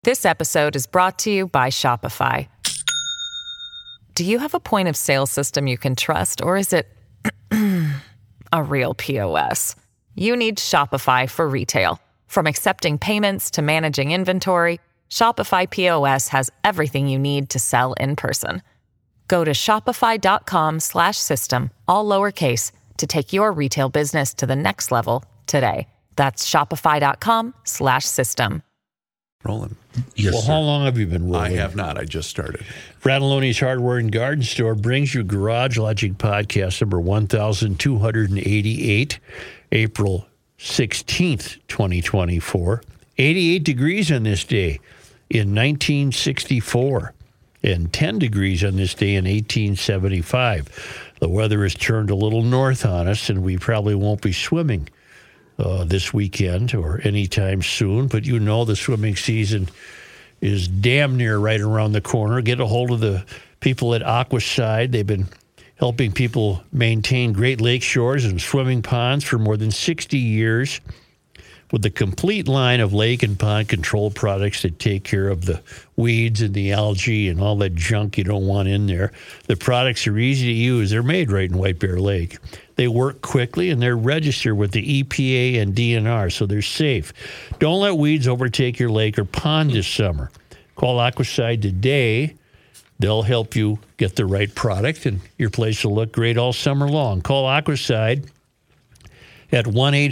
This episode is brought to you by Shopify. Do you have a point of sale system you can trust, or is it a real POS? You need Shopify for retail. From accepting payments to managing inventory, Shopify POS has everything you need to sell in person. Go to shopify.com/system, all lowercase, to take your retail business to the next level today. That's shopify.com/system. Rolling. Yes, well, sir. how long have you been rolling? I have not. I just started. Fratelloni's Hardware and Garden Store brings you Garage Logic Podcast number 1288, April 16th, 2024. 88 degrees on this day in 1964 and 10 degrees on this day in 1875. The weather has turned a little north on us, and we probably won't be swimming this weekend or anytime soon, but you know the swimming season is damn near right around the corner. Get a hold of the people at Aquaside. They've been helping people maintain Great Lake shores and swimming ponds for more than 60 years with the complete line of lake and pond control products that take care of the weeds and the algae and all that junk you don't want in there. The products are easy to use. They're made right in White Bear Lake. They work quickly, and they're registered with the EPA and DNR, so they're safe. Don't let weeds overtake your lake or pond this summer. Call Aquaside today. They'll help you get the right product, and your place will look great all summer long. Call Aquaside at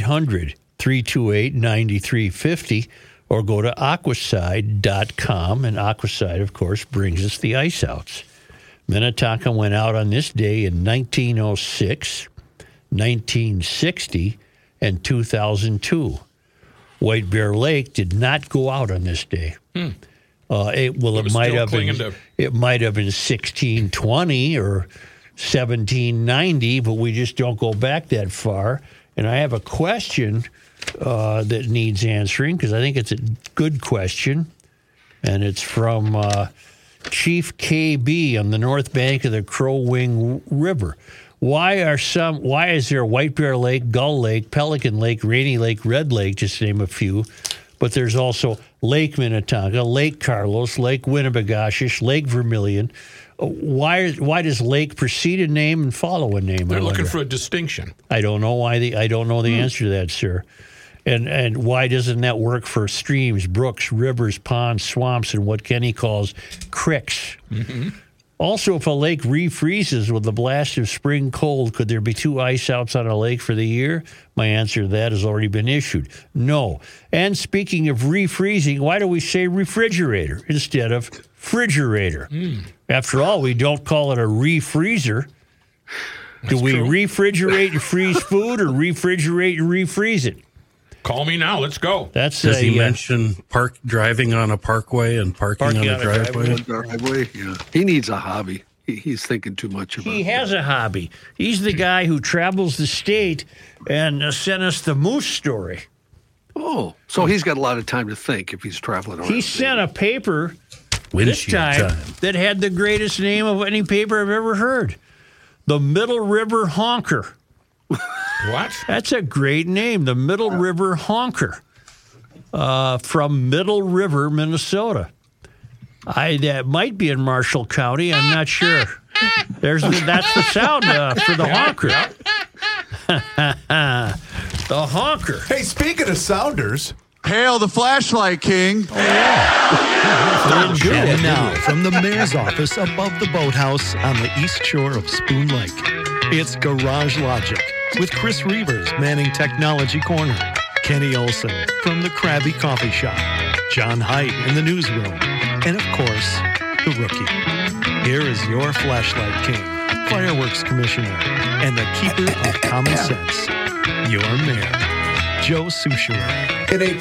1-800-328-9350 or go to aquaside.com, and Aquaside, of course, brings us the ice outs. Minnetonka went out on this day in 1906, 1960, and 2002. White Bear Lake did not go out on this day. It might have been 1620 or 1790, but we just don't go back that far. And I have a question that needs answering because I think it's a good question, and it's from Chief KB on the north bank of the Crow Wing River. Why is there White Bear Lake, Gull Lake, Pelican Lake, Rainy Lake, Red Lake, just to name a few, but there's also Lake Minnetonka, Lake Carlos, Lake Winnebagoshish, Lake Vermilion. Why does Lake precede a name and follow a name? They're looking for a distinction. I don't know I don't know the answer to that, sir. And why doesn't that work for streams, brooks, rivers, ponds, swamps, and what Kenny calls cricks? Mm-hmm. Also, if a lake refreezes with the blast of spring cold, could there be 2 ice outs on a lake for the year? My answer to that has already been issued. No. And speaking of refreezing, why do we say refrigerator instead of refrigerator? After all, we don't call it a refreezer. Do we refrigerate and freeze food or refrigerate and refreeze it? Call me now. Let's go. Does he mention driving on a parkway and parking on a driveway? Yeah. He needs a hobby. He's thinking too much about it. He has a hobby. He's the guy who travels the state and sent us the moose story. Oh, so he's got a lot of time to think if he's traveling around. He sent a paper this time that had the greatest name of any paper I've ever heard. The Middle River Honker. What? That's a great name, the Middle River Honker, from Middle River, Minnesota. That might be in Marshall County. I'm not sure. That's the sound for the honker. The honker. Hey, speaking of sounders, hail the flashlight king. Oh, yeah. And now, from the mayor's office above the boathouse on the east shore of Spoon Lake, it's Garage Logic with Chris Reavers manning Technology Corner, Kenny Olson from the Krabby Coffee Shop, John Haidt in the newsroom, and of course, the rookie. Here is your flashlight king, fireworks commissioner, and the keeper of common sense, your mayor, Joe Soucheray. in a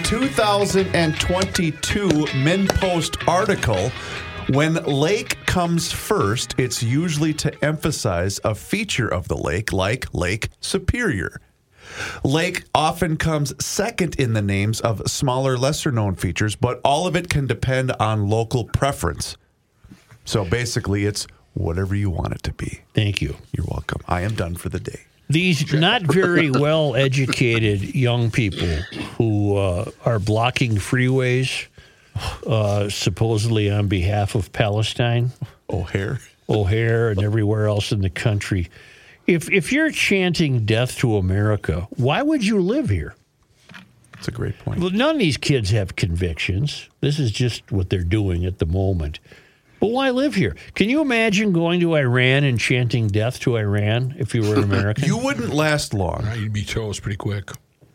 2022 MinnPost article, when lake comes first, it's usually to emphasize a feature of the lake, like Lake Superior. Lake often comes second in the names of smaller, lesser-known features, but all of it can depend on local preference. So basically, it's whatever you want it to be. Thank you. You're welcome. I am done for the day. These not very well-educated young people who are blocking freeways supposedly on behalf of Palestine. O'Hare and everywhere else in the country. If you're chanting death to America, why would you live here? That's a great point. Well, none of these kids have convictions. This is just what they're doing at the moment. But why live here? Can you imagine going to Iran and chanting death to Iran if you were an American? You wouldn't last long. You'd be toast pretty quick.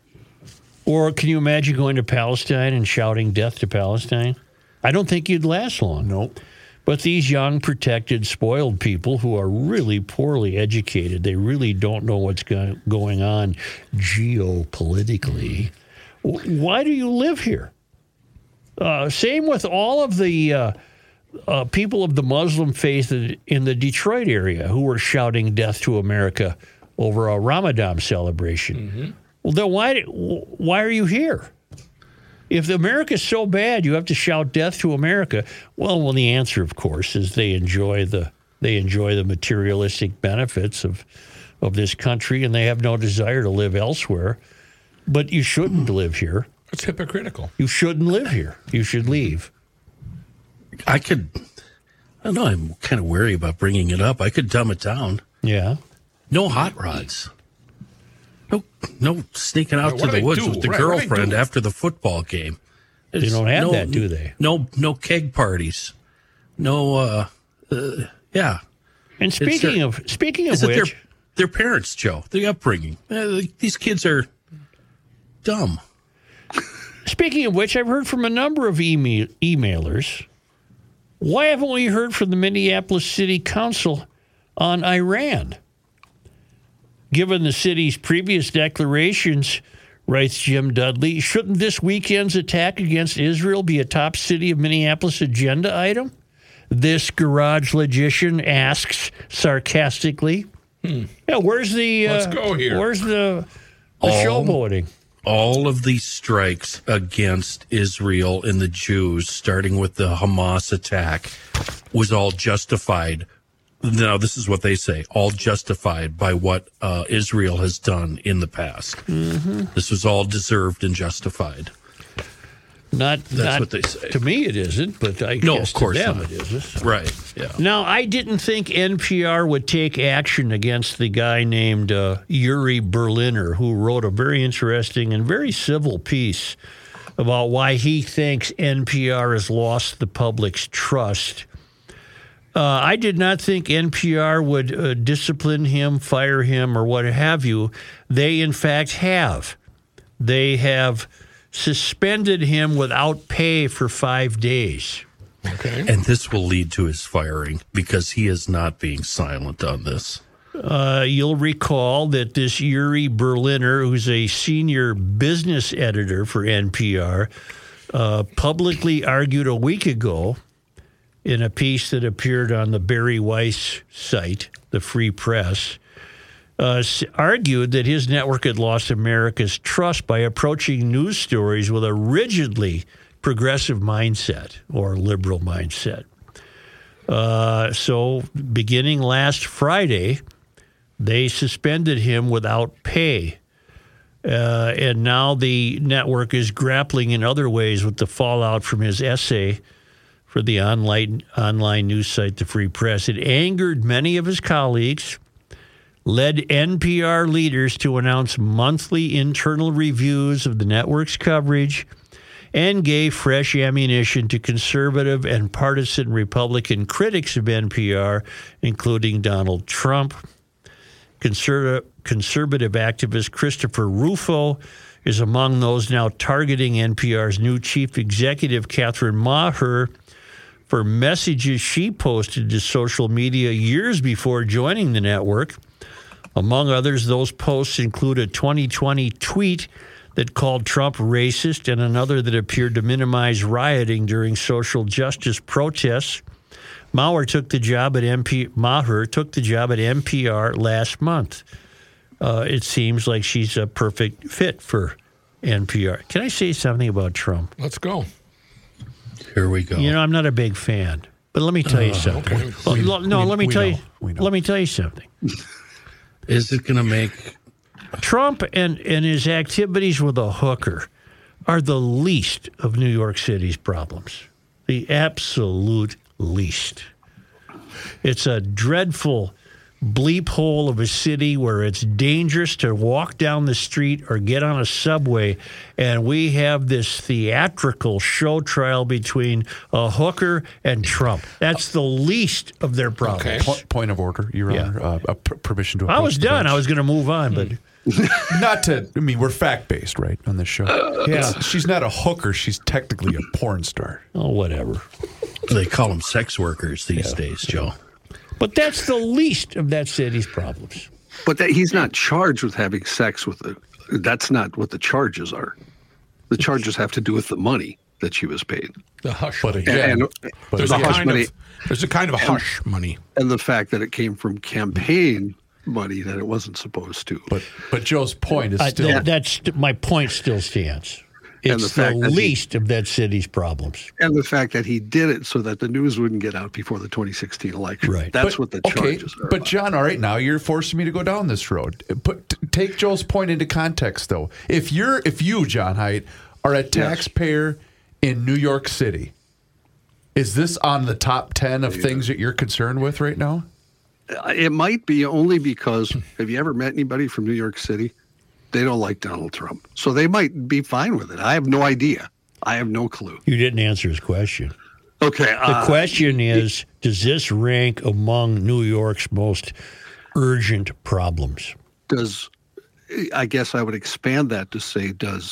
Or can you imagine going to Palestine and shouting death to Palestine? I don't think you'd last long. Nope. But these young, protected, spoiled people who are really poorly educated, they really don't know what's going on geopolitically. Why do you live here? Same with all of the people of the Muslim faith in the Detroit area who were shouting death to America over a Ramadan celebration. Mm-hmm. Well, then why are you here? If America's so bad, you have to shout death to America. Well, the answer, of course, is they enjoy the materialistic benefits of this country, and they have no desire to live elsewhere. But you shouldn't live here. It's hypocritical. You shouldn't live here. You should leave. I don't know, I'm kind of wary about bringing it up. I could dumb it down. Yeah. No hot rods. No sneaking out to the woods with the Right, girlfriend after the football game. They don't have that, do they? No keg parties. No, yeah. And speaking of which, their parents, Joe, the upbringing. These kids are dumb. Speaking of which, I've heard from a number of emailers. Why haven't we heard from the Minneapolis City Council on Iran? Given the city's previous declarations, writes Jim Dudley, shouldn't this weekend's attack against Israel be a top city of Minneapolis agenda item? This garage logician asks sarcastically. Yeah, where's the? Let's go here. Where's the showboating? All of these strikes against Israel and the Jews, starting with the Hamas attack, was all justified. Now, this is what they say, all justified by what Israel has done in the past. Mm-hmm. This was all deserved and justified. That's what they say. To me, it isn't, but I guess of course to them not. it is. Right, yeah. Now, I didn't think NPR would take action against the guy named Yuri Berliner, who wrote a very interesting and very civil piece about why he thinks NPR has lost the public's trust. I did not think NPR would discipline him, fire him, or what have you. They, in fact, have. They have suspended him without pay for 5 days. Okay. And this will lead to his firing because he is not being silent on this. You'll recall that this Yuri Berliner, who's a senior business editor for NPR, publicly argued a week ago in a piece that appeared on the Barry Weiss site, the Free Press, argued that his network had lost America's trust by approaching news stories with a rigidly progressive mindset or liberal mindset. So beginning last Friday, they suspended him without pay. And now the network is grappling in other ways with the fallout from his essay for the online news site, the Free Press. It angered many of his colleagues, led NPR leaders to announce monthly internal reviews of the network's coverage, and gave fresh ammunition to conservative and partisan Republican critics of NPR, including Donald Trump. Conservative activist Christopher Rufo is among those now targeting NPR's new chief executive, Catherine Maher, for messages she posted to social media years before joining the network. Among others, those posts include a 2020 tweet that called Trump racist and another that appeared to minimize rioting during social justice protests. Maher took the job at NPR last month. It seems like she's a perfect fit for NPR. Can I say something about Trump? Let's go. Here we go. You know, I'm not a big fan, but let me tell you something. Okay. Let me tell you something. Is it going to make Trump and his activities with a hooker are the least of New York City's problems. The absolute least. It's a dreadful bleep hole of a city where it's dangerous to walk down the street or get on a subway, and we have this theatrical show trial between a hooker and Trump. That's the least of their problems. Okay. Point of order, Your Honor. Permission to. I was approach the done. bench. I was going to move on, but Not to. I mean, we're fact based, right, on this show. Yeah. She's not a hooker. She's technically a porn star. oh, whatever. They call them sex workers these days, Joe. But that's the least of that city's problems. But he's not charged with having sex with the. That's not what the charges are. The charges have to do with the money that she was paid, The hush But money. again, There's a hush kind money. of there's a kind of hush money. and the fact that it came from campaign money that it wasn't supposed to. but Joe's point is still. That's my point still stands. And It's the the fact that he- least of that city's problems. And the fact that he did it so that the news wouldn't get out before the 2016 election. Right. That's what the charges are. But about. John, all right, now you're forcing me to go down this road. Take Joe's point into context, though. If you, John Haidt, are a taxpayer in New York City, is this on the top 10 of things that you're concerned with right now? It might be only because have you ever met anybody from New York City? They don't like Donald Trump. So they might be fine with it. I have no idea. I have no clue. You didn't answer his question. Okay. The question is, does this rank among New York's most urgent problems? I guess I would expand that to say,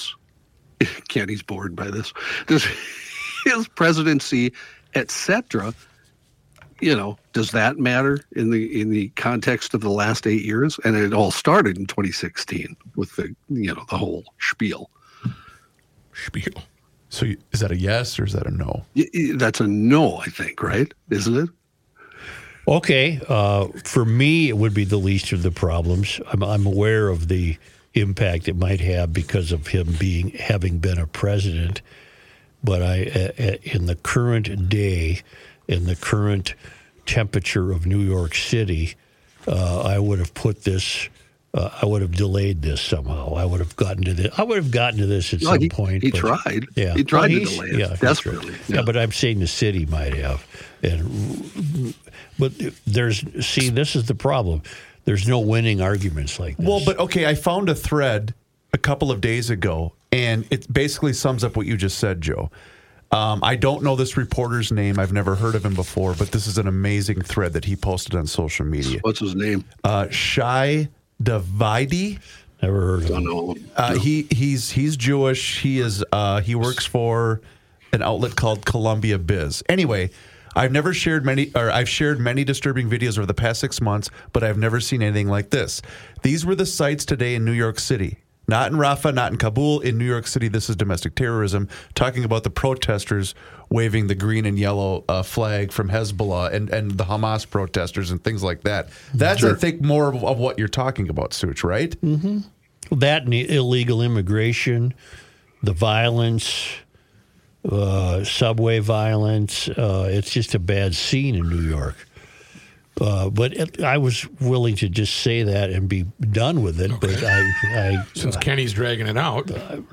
Kenny's bored by this, does his presidency, et cetera, does that matter in the context of the last 8 years? And it all started in 2016 with the whole spiel. Spiel. So is that a yes or is that a no? That's a no, I think, right? Isn't it? Okay, for me, it would be the least of the problems. I'm aware of the impact it might have because of him having been a president, but in the current day, in the current temperature of New York City, I would have put this. I would have delayed this somehow. I would have gotten to this. I would have gotten to this at some point. He but- tried. Yeah, He tried to he's- delay it yeah, he desperately. tried. Yeah, but I'm saying the city might have. But this is the problem. There's no winning arguments like this. Well, but okay, I found a thread a couple of days ago, and it basically sums up what you just said, Joe. I don't know this reporter's name. I've never heard of him before, but this is an amazing thread that he posted on social media. What's his name? Shai Davidi. Never heard of Don't him. know. He's Jewish. He works for an outlet called Columbia Biz. Anyway, I've shared many disturbing videos over the past 6 months, but I've never seen anything like this. These were the sights today in New York City. Not in Rafah, not in Kabul. In New York City, this is domestic terrorism. Talking about the protesters waving the green and yellow flag from Hezbollah and the Hamas protesters and things like that. That's, I think, more of what you're talking about, Such, right? Mm-hmm. That and the illegal immigration, the violence, subway violence. It's just a bad scene in New York. But I was willing to just say that and be done with it. Okay. But Since Kenny's dragging it out.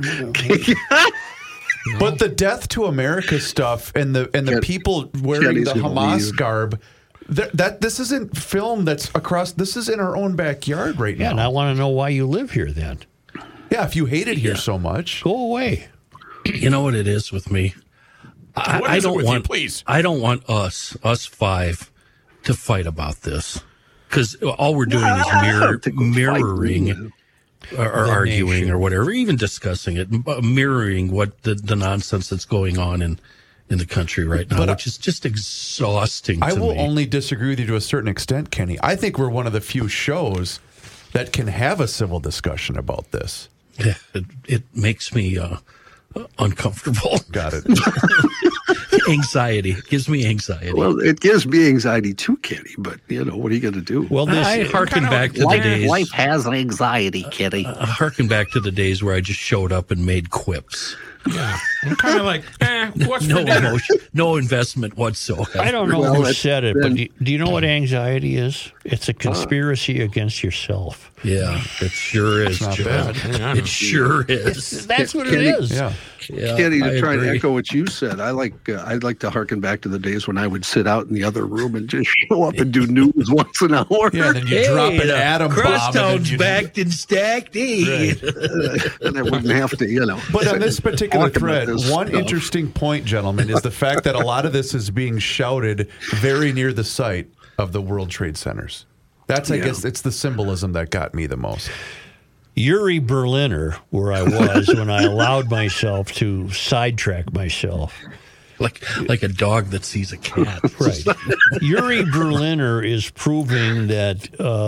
But the death to America stuff and the people wearing Kenny's the gonna Hamas leave. garb, that this isn't film that's across. This is in our own backyard right yeah, and I now. want to know why you live here then. Yeah, if you hate it here so much, Go away. You know what it is with me? What is it with you, please? I don't want us five, to fight about this because all we're doing is mirroring or arguing nation. or whatever, even discussing it, mirroring what the nonsense that's going on in the country right now, which is just exhausting. I to will me. only disagree with you to a certain extent, Kenny. I think we're one of the few shows that can have a civil discussion about this. Yeah, it makes me uncomfortable. Got it. Anxiety. It gives me anxiety. Well, it gives me anxiety too, Kenny, but, what are you going to do? Well, I this harken back to the days. Life has anxiety, Kenny. I harken back to the days where I just showed up and made quips. Yeah. I'm kind of like, what's No for dinner? emotion, no investment whatsoever. I don't know Well, who it's said it, been- but do you know what anxiety is? It's a conspiracy against yourself. Yeah, it sure is. not Joe. bad. Yeah, It sure is. That's what it Kenny- is. Yeah. Yeah, Kenny, I to try and agree. echo what you said, I'd like to harken back to the days when I would sit out in the other room and just show up and do news once an hour. Yeah, then you drop an atom bomb. Crosstown's and then you- backed and stacked. Hey. And I wouldn't have to, But on this particular talk about thread, this one stuff. interesting point, gentlemen, is the fact that a lot of this is being shouted very near the site of the World Trade Centers. That's, I Yeah. guess, it's the symbolism that got me the most. Yuri Berliner, where I was when I allowed myself to sidetrack myself. like a dog that sees a cat. Right. Yuri Berliner is proving that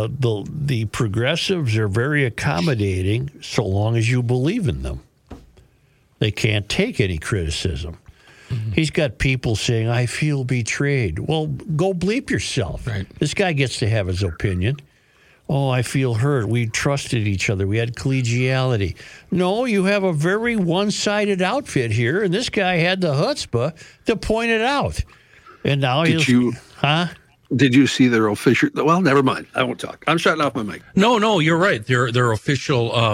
the progressives are very accommodating so long as you believe in them. They can't take any criticism. He's got people saying, I feel betrayed. Well, go bleep yourself. Right. This guy gets to have his opinion. Oh, I feel hurt. We trusted each other. We had collegiality. No, you have a very one-sided outfit here, and this guy had the chutzpah to point it out. And now Did you see their official? Well, never mind. I won't talk. I'm shutting off my mic. No, you're right. Their official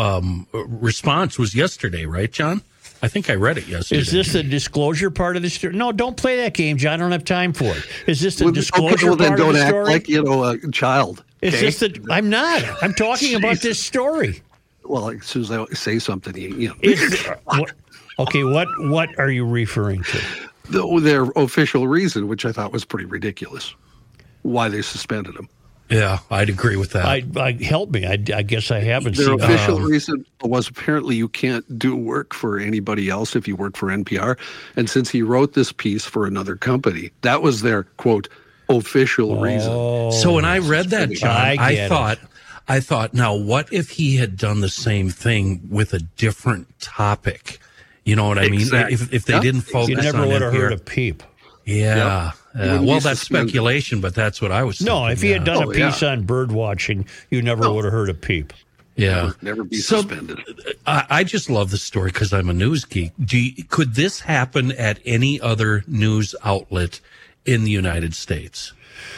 response was yesterday, right, John? I think I read it yesterday. Is this the disclosure part of the story? No, don't play that game, John. I don't have time for it. Is this the Well, disclosure well, then part of don't the act story? like a child. Is okay? this the? I'm not. I'm talking about this story. Well, as soon as I say something, you know, Is, okay, what are you referring to? their official reason, which I thought was pretty ridiculous, why they suspended him. Yeah, I'd agree with that. Uh-huh. Help me. I guess I haven't Their seen official reason was apparently you can't do work for anybody else if you work for NPR. And since he wrote this piece for another company, that was their, quote, official reason. So when I read that, John, I I thought, now what if he had done the same thing with a different topic? You know what I mean? Exactly. If they didn't focus You never on would have NPR. heard a peep. Yeah. wouldn't Well, be that's suspended. speculation, but that's what I was thinking. No, if he had done a Oh, piece yeah. on bird watching, you never would have heard a peep. Yeah. Never be So, suspended. I just love the story because I'm a news geek. Could this happen at any other news outlet in the United States?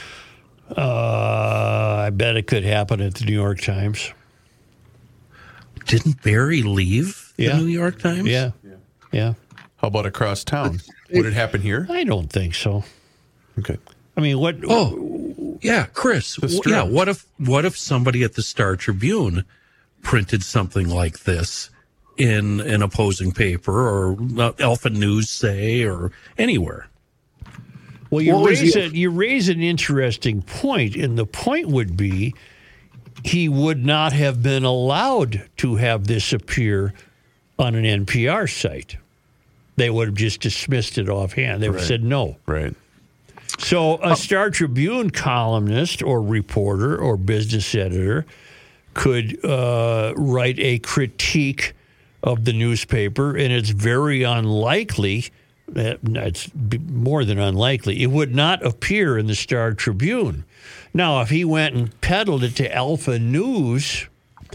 I bet it could happen at the New York Times. Didn't Barry leave the Yeah. New York Times? Yeah. How about across town? Would it happen here? I don't think so. Okay. I mean, what? Oh, yeah, Chris. Strip. Yeah, what if somebody at the Star Tribune printed something like this in an opposing paper or Alpha News, say, or anywhere? Well, you What was raise an interesting point, and the point would be he would not have been allowed to have this appear on an NPR site. They would have just dismissed it offhand. They would have said no. Right. So a Star Tribune columnist or reporter or business editor could write a critique of the newspaper, and it's very unlikely, it's more than unlikely, it would not appear in the Star Tribune. Now, if he went and peddled it to Alpha News,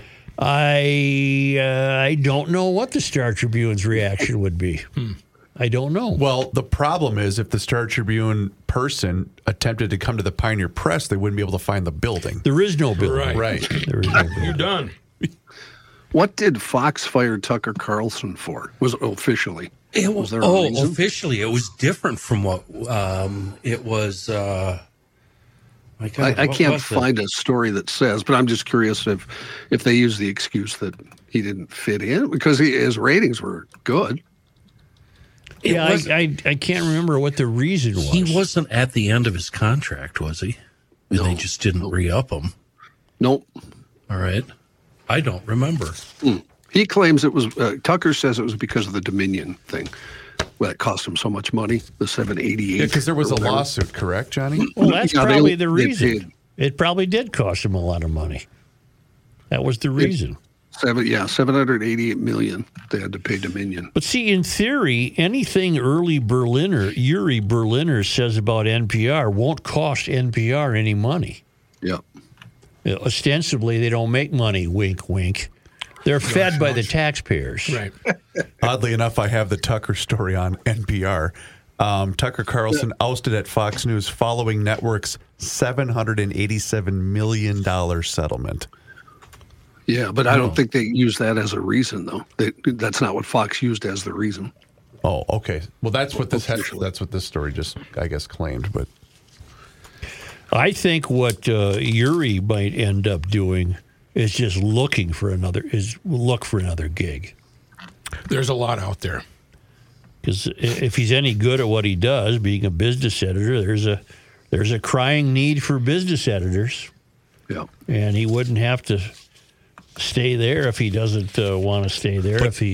I don't know what the Star Tribune's reaction would be. I don't know. Well, the problem is if the Star Tribune person attempted to come to the Pioneer Press, they wouldn't be able to find the building. There is no building. Right. There is no building. You're done. What did Fox fire Tucker Carlson for? Was officially? Was there a reason? Officially, it was different from what it was. My God, I what can't was it? find a story that says, but I'm just curious if they use the excuse that he didn't fit in because his ratings were good. It Yeah, was- I can't remember what the reason was. He wasn't at the end of his contract, was he? And they just didn't re-up him. Nope. All right. I don't remember. He claims it was, Tucker says it was because of the Dominion thing. Well, it cost him so much money, the 788. Yeah, because there was or a whatever. lawsuit, correct, Johnny? Well, that's Yeah, probably they the reason. paid. It probably did cost him a lot of money. That was the reason. $788 million they had to pay Dominion. But see, in theory, anything Yuri Berliner says about NPR won't cost NPR any money. Yeah. Ostensibly, they don't make money, wink, wink. They're fed by the taxpayers. Right. Oddly enough, I have the Tucker story on NPR. Tucker Carlson ousted at Fox News following network's $787 million settlement. Yeah, but I don't think they use that as a reason, though. That's not what Fox used as the reason. Oh, okay. Well, that's what this story just, I guess, claimed. But I think what Uri might end up doing is just look for another gig. There's a lot out there. Because if he's any good at what he does, being a business editor, there's a crying need for business editors. Yeah, and he wouldn't have to stay there if he doesn't want to stay there. But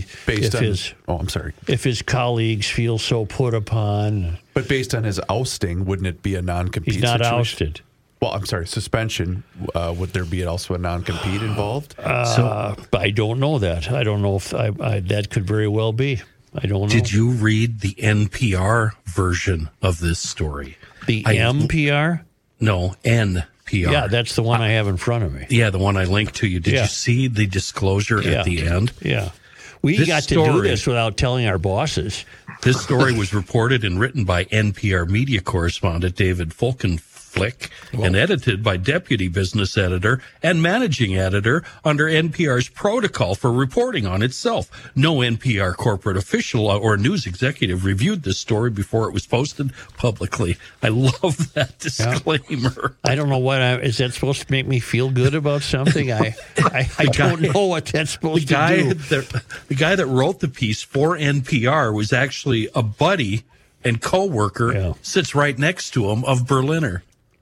if his colleagues feel so put upon. But based on his ousting, wouldn't it be a non-compete? He's not situation? ousted. Well, I'm sorry, suspension. Would there be also a non-compete involved? I don't know that. I don't know if that could very well be. I don't know. Did you read the NPR version of this story? The NPR? No, NPR. Yeah, that's the one I have in front of me. Yeah, the one I linked to you. Did you see the disclosure at the end? Yeah. We got to do this without telling our bosses. This story was reported and written by NPR media correspondent David Folkenflick and edited by deputy business editor and managing editor under NPR's protocol for reporting on itself. No NPR corporate official or news executive reviewed this story before it was posted publicly. I love that disclaimer. I don't know is that supposed to make me feel good about something? I don't know what that's supposed to do. The guy that wrote the piece for NPR was actually a buddy and co-worker, sits right next to him, of Berliner.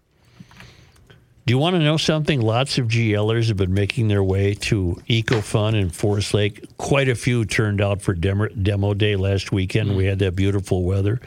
Do you want to know something? Lots of GLers have been making their way to EcoFun in Forest Lake. Quite a few turned out for demo day last weekend. We had that beautiful weather.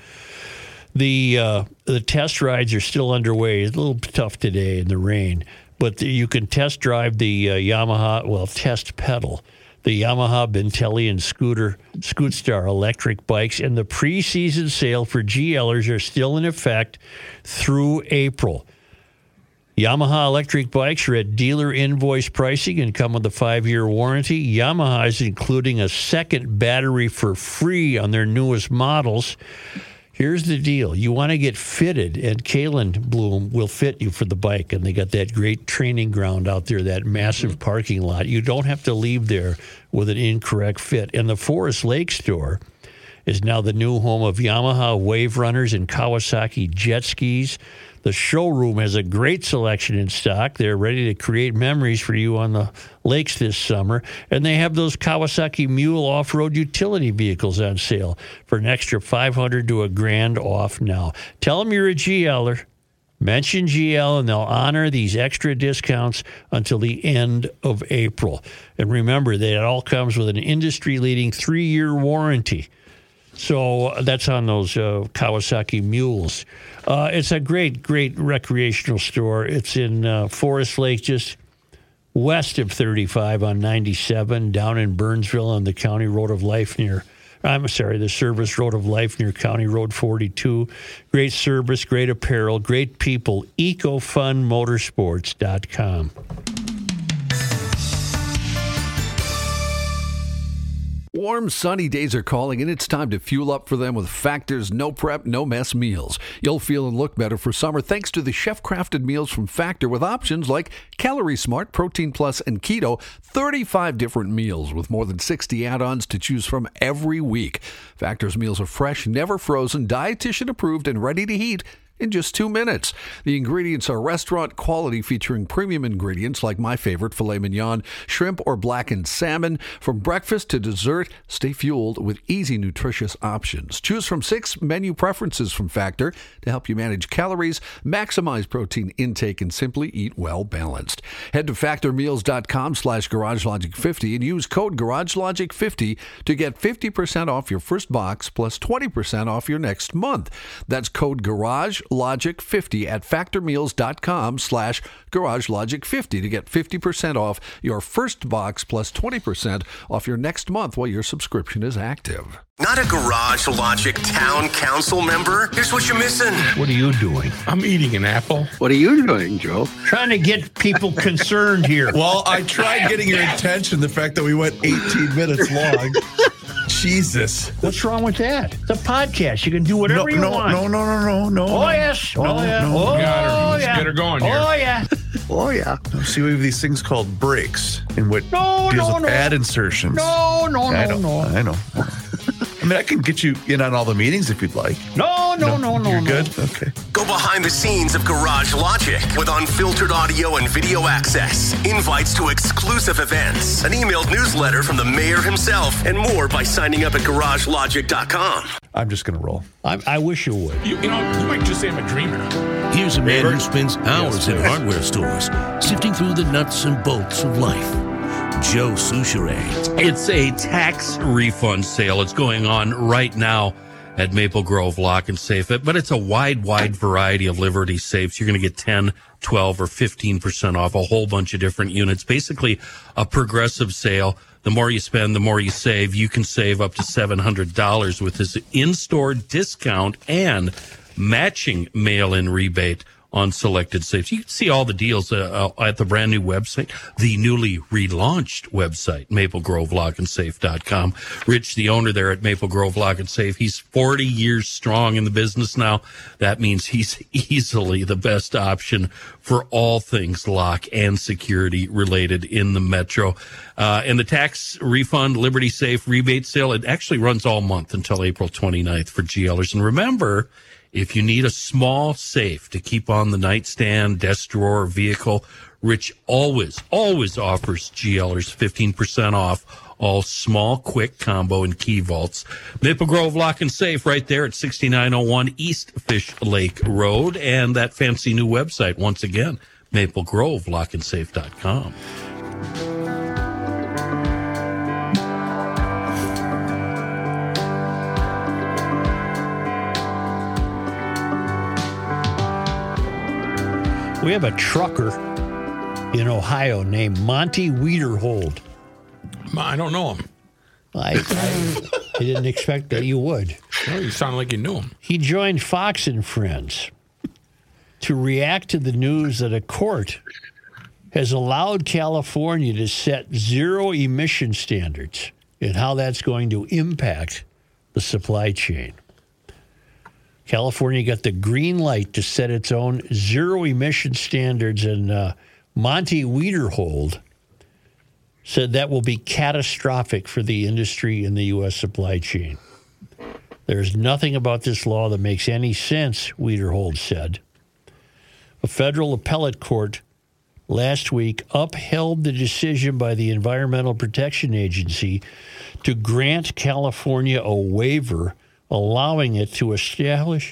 The test rides are still underway. It's a little tough today in the rain, but you can test drive the test pedal the Yamaha Bentelli and Scootstar electric bikes, and the pre-season sale for GLers are still in effect through April. Yamaha electric bikes are at dealer invoice pricing and come with a 5-year warranty. Yamaha is including a second battery for free on their newest models. Here's the deal. You want to get fitted, and Kalen Bloom will fit you for the bike, and they got that great training ground out there, that massive parking lot. You don't have to leave there with an incorrect fit. And the Forest Lake store is now the new home of Yamaha Wave Runners and Kawasaki jet skis. The showroom has a great selection in stock. They're ready to create memories for you on the lakes this summer. And they have those Kawasaki Mule off-road utility vehicles on sale for an extra $500 to $1,000 off now. Tell them you're a GLer. Mention GL, and they'll honor these extra discounts until the end of April. And remember, that it all comes with an industry-leading 3-year warranty. So that's on those Kawasaki Mules. It's a great, great recreational store. It's in Forest Lake, just west of 35 on 97, down in Burnsville on the County Road of Life the Service Road of Life near County Road 42. Great service, great apparel, great people. EcoFunMotorsports.com. Warm, sunny days are calling, and it's time to fuel up for them with Factor's no prep, no mess meals. You'll feel and look better for summer thanks to the chef-crafted meals from Factor with options like Calorie Smart, Protein Plus, and Keto. 35 different meals with more than 60 add-ons to choose from every week. Factor's meals are fresh, never frozen, dietitian approved, and ready to heat in just 2 minutes. The ingredients are restaurant quality, featuring premium ingredients like my favorite, filet mignon, shrimp, or blackened salmon. From breakfast to dessert, stay fueled with easy, nutritious options. Choose from 6 menu preferences from Factor to help you manage calories, maximize protein intake, and simply eat well balanced. Head to factormeals.com/GarageLogic50 and use code GarageLogic50 to get 50% off your first box plus 20% off your next month. That's code GarageLogic50 GarageLogic50 at factormeals.com/GarageLogic50 to get 50% off your first box plus 20% off your next month while your subscription is active. Not a Garage Logic Town Council member? Here's what you're missing. What are you doing? I'm eating an apple. What are you doing, Joe? Trying to get people concerned here. Well, I tried getting your attention, the fact that we went 18 minutes long. Jesus. What's wrong with that? It's a podcast. You can do whatever you want. No. Oh, yes. No, Oh, yeah. no. Oh, Got her. Let's yeah. get her going here. Oh, yeah. Oh, yeah. See, we have these things called breaks in what No, deals with no. ad insertions. No. I know. I mean, I can get you in on all the meetings if you'd like. No. You're good? Okay. Go behind the scenes of Garage Logic with unfiltered audio and video access, invites to exclusive events, an emailed newsletter from the mayor himself, and more by signing up at GarageLogic.com. I'm just going to roll. I wish you would. You might just say I'm a dreamer. Here's a man who spends hours in hardware stores, sifting through the nuts and bolts of life. Joe Souchere. It's a tax refund sale. It's going on right now at Maple Grove Lock and Safe. But it's a wide variety of Liberty safes. You're going to get 10, 12, or 15% off a whole bunch of different units. Basically, a progressive sale. The more you spend, the more you save. You can save up to $700 with this in-store discount and matching mail-in rebate on selected safes. You can see all the deals at the brand new website, the newly relaunched website, maplegrovelockandsafe.com. Rich, the owner there at Maple Grove Lock and Safe, he's 40 years strong in the business now. That means he's easily the best option for all things lock and security related in the metro. And the tax refund Liberty Safe rebate sale, it actually runs all month until April 29th for GLers. And remember, if you need a small safe to keep on the nightstand, desk drawer, vehicle, Rich always offers GLers 15% off all small, quick combo and key vaults. Maple Grove Lock and Safe right there at 6901 East Fish Lake Road. And that fancy new website, once again, maplegrovelockandsafe.com. We have a trucker in Ohio named Monty Wiederhold. I don't know him. I didn't expect that you would. Well, you sound like you knew him. He joined Fox and Friends to react to the news that a court has allowed California to set zero emission standards and how that's going to impact the supply chain. California got the green light to set its own zero emission standards, and Monty Wiederhold said that will be catastrophic for the industry and the U.S. supply chain. There's nothing about this law that makes any sense, Wiederhold said. A federal appellate court last week upheld the decision by the Environmental Protection Agency to grant California a waiver allowing it to establish.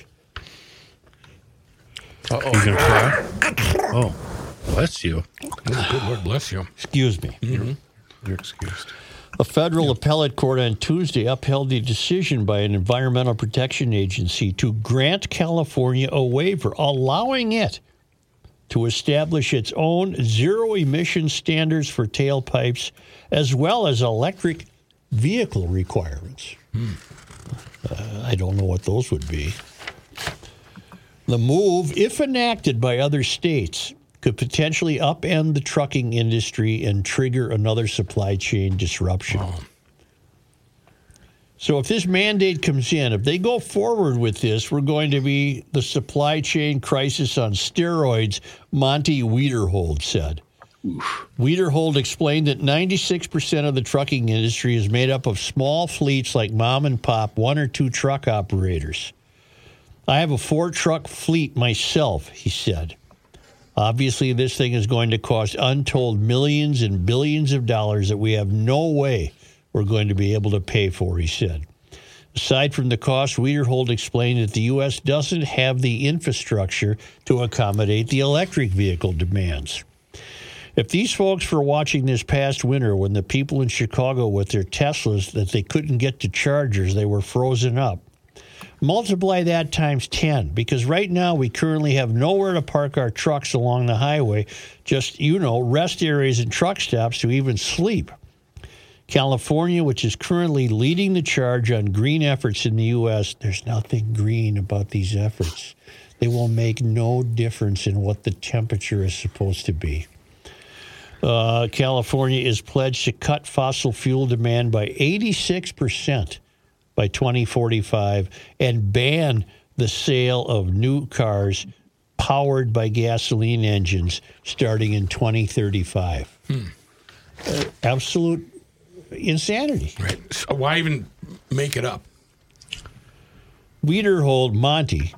You gonna cry? Oh, bless you. That's a good word, bless you. Excuse me. Mm-hmm. You're excused. A federal appellate court on Tuesday upheld the decision by an Environmental Protection Agency to grant California a waiver allowing it to establish its own zero-emission standards for tailpipes as well as electric vehicle requirements. I don't know what those would be. The move, if enacted by other states, could potentially upend the trucking industry and trigger another supply chain disruption. Oh. So if this mandate comes in, if they go forward with this, we're going to be the supply chain crisis on steroids, Monty Wiederhold said. Wiederhold explained that 96% of the trucking industry is made up of small fleets like mom and pop, one or two truck operators. I have a 4-truck fleet myself, he said. Obviously, this thing is going to cost untold millions and billions of dollars that we have no way we're going to be able to pay for, he said. Aside from the cost, Wiederhold explained that the U.S. doesn't have the infrastructure to accommodate the electric vehicle demands. If these folks were watching this past winter when the people in Chicago with their Teslas that they couldn't get to chargers, they were frozen up, Multiply that times 10, because right now we currently have nowhere to park our trucks along the highway, just, rest areas and truck stops to even sleep. California, which is currently leading the charge on green efforts in the U.S., there's nothing green about these efforts. They will make no difference in what the temperature is supposed to be. California is pledged to cut fossil fuel demand by 86% by 2045 and ban the sale of new cars powered by gasoline engines starting in 2035. Absolute insanity. Right. So why even make it up? Monty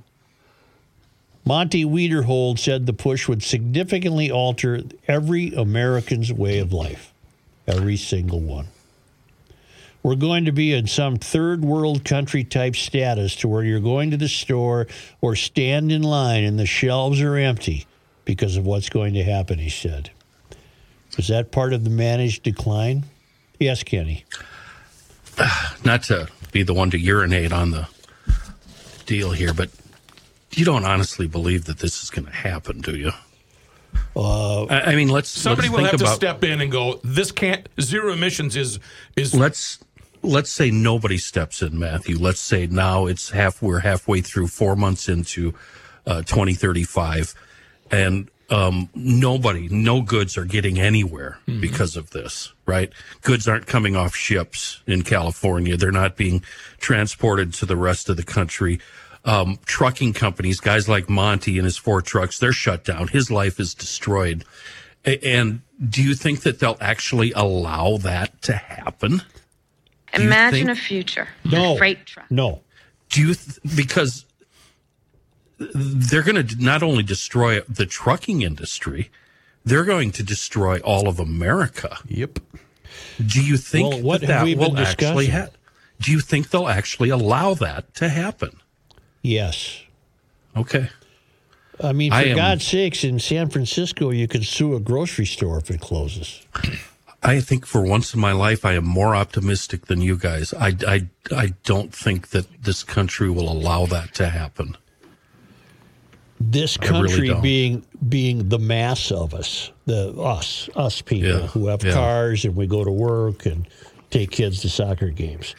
Wiederhold said the push would significantly alter every American's way of life. Every single one. We're going to be in some third world country type status to where you're going to the store or stand in line and the shelves are empty because of what's going to happen, he said. Was that part of the managed decline? Yes, Kenny. Not to be the one to urinate on the deal here, but you don't honestly believe that this is going to happen, do you? I mean, somebody will have to step in and go, this can't, zero emissions is. Let's say nobody steps in, Matthew. Let's say now we're halfway through, 4 months into 2035, and no goods are getting anywhere because of this, right? Goods aren't coming off ships in California. They're not being transported to the rest of the country. Trucking companies, guys like Monty and his 4 trucks, they're shut down. His life is destroyed. And do you think that they'll actually allow that to happen? Imagine a future. No. A freight truck. No. Do you because they're going to not only destroy the trucking industry, they're going to destroy all of America. Yep. Do you think that will actually happen? Do you think they'll actually allow that to happen? Yes. Okay. I mean, for God's sakes, in San Francisco, you could sue a grocery store if it closes. I think for once in my life, I am more optimistic than you guys. I don't think that this country will allow that to happen. This country being the mass of us, us people who have cars and we go to work and take kids to soccer games.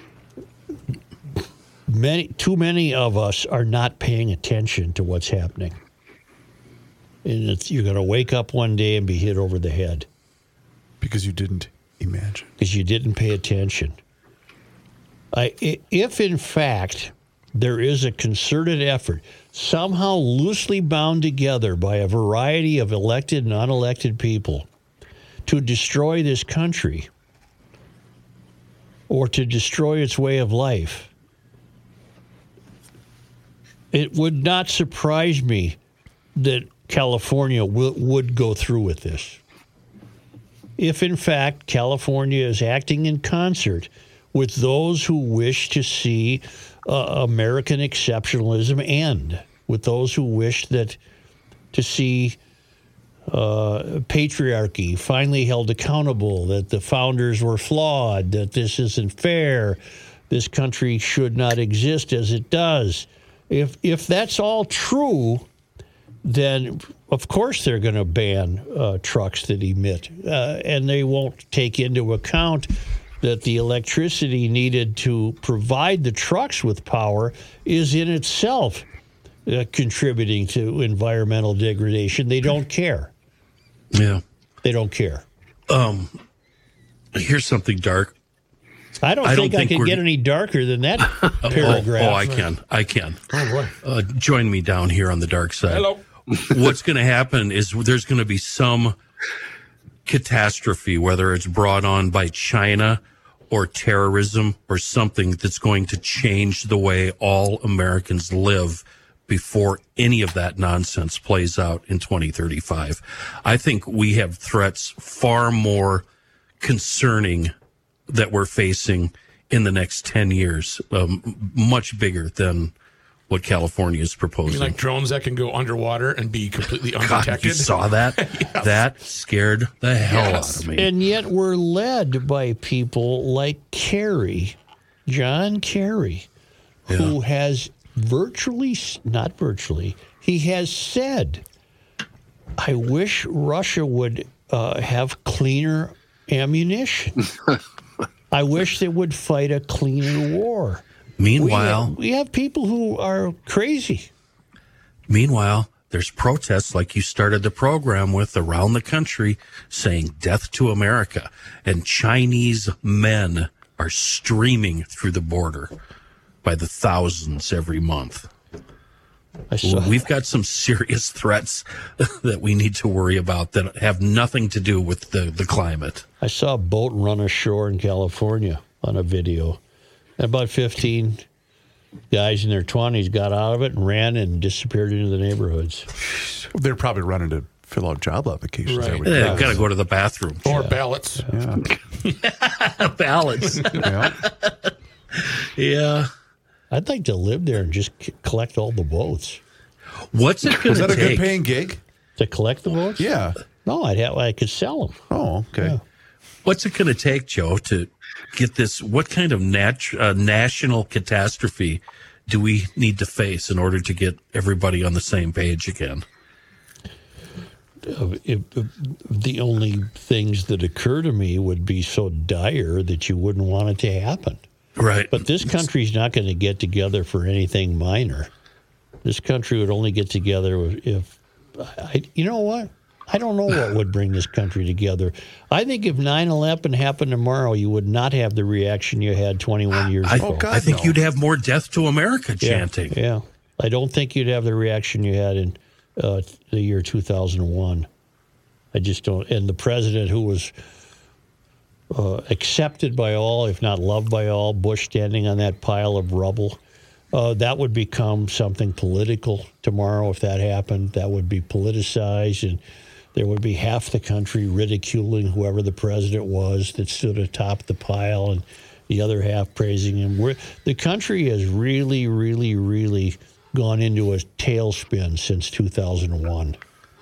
Too many of us are not paying attention to what's happening. And you're going to wake up one day and be hit over the head. Because you didn't imagine. Because you didn't pay attention. If, in fact, there is a concerted effort, somehow loosely bound together by a variety of elected and unelected people, to destroy this country or to destroy its way of life, it would not surprise me that California would go through with this. If, in fact, California is acting in concert with those who wish to see American exceptionalism end, with those who wish to see patriarchy finally held accountable, that the founders were flawed, that this isn't fair, this country should not exist as it does. If that's all true, then of course they're going to ban trucks that emit, and they won't take into account that the electricity needed to provide the trucks with power is in itself contributing to environmental degradation. They don't care. Yeah. They don't care. Here's something dark. I don't think I can get any darker than that paragraph. I can. Oh, boy. Join me down here on the dark side. Hello. What's going to happen is there's going to be some catastrophe, whether it's brought on by China or terrorism or something that's going to change the way all Americans live before any of that nonsense plays out in 2035. I think we have threats far more concerning that we're facing in the next 10 years, much bigger than what California is proposing. You mean like drones that can go underwater and be completely undetected? God, you saw that? Yes. That scared the hell out of me. And yet we're led by people like Kerry, John Kerry, who has he has said, I wish Russia would have cleaner ammunition. I wish they would fight a cleaner war. Meanwhile, we have people who are crazy. Meanwhile, there's protests like you started the program with around the country saying death to America. And Chinese men are streaming through the border by the thousands every month. We've got some serious threats that we need to worry about that have nothing to do with the climate. I saw a boat run ashore in California on a video. About 15 guys in their 20s got out of it and ran and disappeared into the neighborhoods. They're probably running to fill out job applications. Right. They've got to go to the bathroom. Or ballots. Yeah. Ballots. Yeah. I'd like to live there and just collect all the votes. What's it going to take? Is that a good paying gig? To collect the votes? Yeah. No, I could sell them. Oh, okay. Yeah. What's it going to take, Joe, to get this? What kind of national catastrophe do we need to face in order to get everybody on the same page again? The only things that occur to me would be so dire that you wouldn't want it to happen. Right. But this country's not going to get together for anything minor. This country would only get together if you know what? I don't know what would bring this country together. I think if 9/11 happened tomorrow, you would not have the reaction you had 21 years ago. I think you'd have more death to America chanting. Yeah. I don't think you'd have the reaction you had in the year 2001. I just don't. And the president who was accepted by all, if not loved by all, Bush standing on that pile of rubble, that would become something political tomorrow if that happened. That would be politicized, and there would be half the country ridiculing whoever the president was that stood atop the pile, and the other half praising him. The country has really, really, really gone into a tailspin since 2001.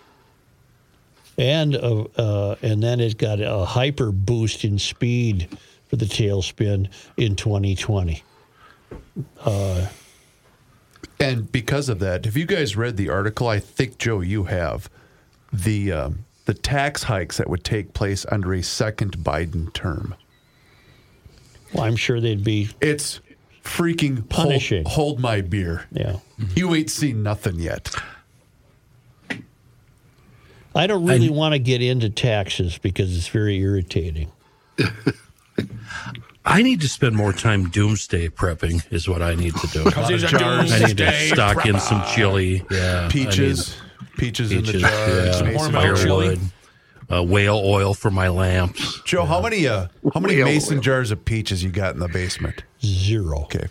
And then it got a hyper boost in speed for the tailspin in 2020. And because of that, have you guys read the article? I think, Joe, you have. The tax hikes that would take place under a second Biden term. Well, I'm sure they'd be. It's freaking punishing. Hold my beer. Yeah. You ain't seen nothing yet. I don't really want to get into taxes because it's very irritating. I need to spend more time doomsday prepping is what I need to do. Because these are doomsday I need to stock in some chili. Yeah, Peaches in the jars. Yeah, firewood. Whale oil for my lamps. Joe, how many mason jars of peaches you got in the basement? 0. Okay.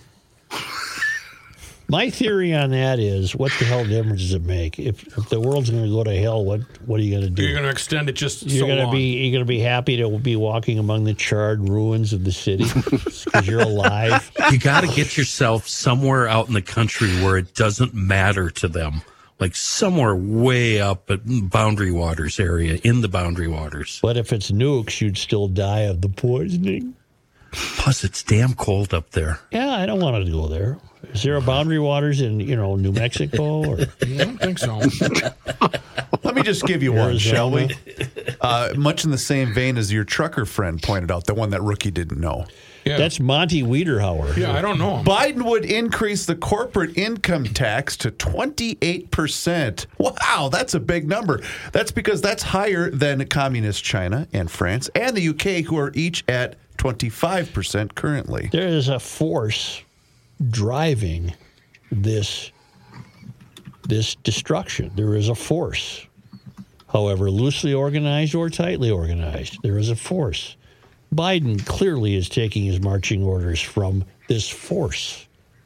My theory on that is, what the hell difference does it make? If the world's going to go to hell, what are you going to do? You're going to extend it just you're so long. You're going to be happy to be walking among the charred ruins of the city because you're alive. You got to get yourself somewhere out in the country where it doesn't matter to them. Like somewhere way up at Boundary Waters area, in the Boundary Waters. But if it's nukes, you'd still die of the poisoning. Plus, it's damn cold up there. Yeah, I don't want to go there. Is there a Boundary Waters in, New Mexico? Or? I don't think so. Let me just give you one, shall we? Much in the same vein as your trucker friend pointed out, the one that Rookie didn't know. Yeah. That's Monty Wiederhauer. Yeah, I don't know him. Biden would increase the corporate income tax to 28%. Wow, that's a big number. That's because that's higher than communist China and France and the UK, who are each at 25% currently. There is a force driving this destruction. There is a force. However loosely organized or tightly organized, there is a force. Biden clearly is taking his marching orders from this force.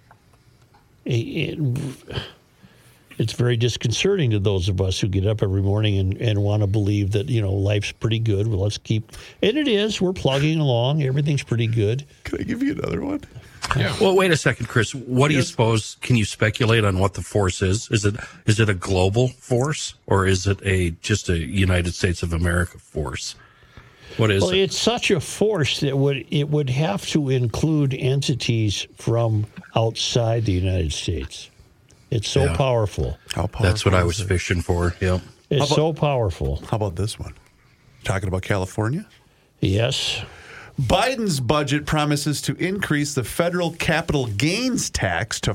It's very disconcerting to those of us who get up every morning and want to believe that, life's pretty good. Well, let's keep... And it is. We're plugging along. Everything's pretty good. Can I give you another one? Yeah. Well, wait a second, Chris. What do you suppose? Can you speculate on what the force is? Is it a global force, or is it just a United States of America force? What is it? It's such a force that it would have to include entities from outside the United States. It's so powerful. How powerful? That's what I was fishing for. Yep. It's so powerful. How about this one? Talking about California? Yes. Biden's budget promises to increase the federal capital gains tax to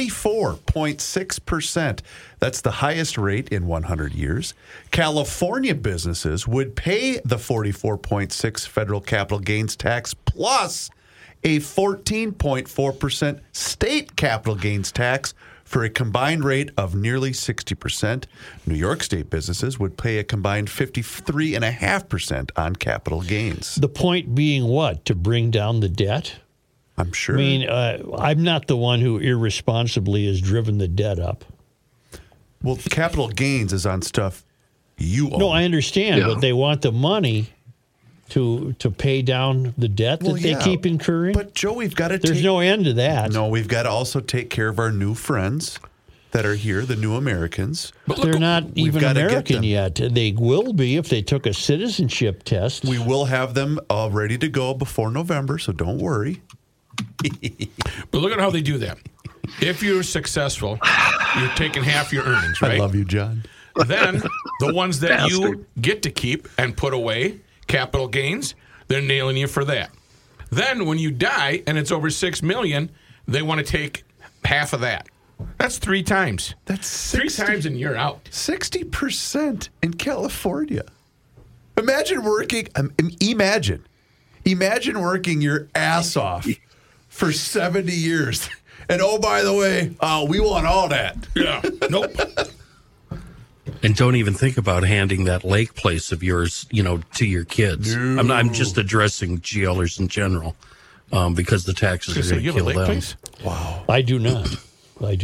44.6%. That's the highest rate in 100 years. California businesses would pay the 44.6 federal capital gains tax plus a 14.4% state capital gains tax for a combined rate of nearly 60%. New York State businesses would pay a combined 53.5% on capital gains. The point being what? To bring down the debt? I'm sure. I mean, I'm not the one who irresponsibly has driven the debt up. Well, capital gains is on stuff you own. No, I understand, but they want the money to pay down the debt that they keep incurring. But, Joe, we've got to There's no end to that. No, we've got to also take care of our new friends that are here, the new Americans. But they're not even American yet. They will be if they took a citizenship test. We will have them ready to go before November, so don't worry. But look at how they do that. If you're successful, you're taking half your earnings, right? I love you, John. Then the ones that you get to keep and put away, capital gains, they're nailing you for that. Then when you die and it's over $6 million, they want to take half of that. That's 3 times. That's 60, 3 times and you're out. 60% in California. Imagine working. Imagine working your ass off for 70 years. And oh, by the way, we want all that. Yeah. Nope. And don't even think about handing that lake place of yours, to your kids. No. I'm just addressing GLers in general, because the taxes are going to kill them. Place? Wow. I do not. But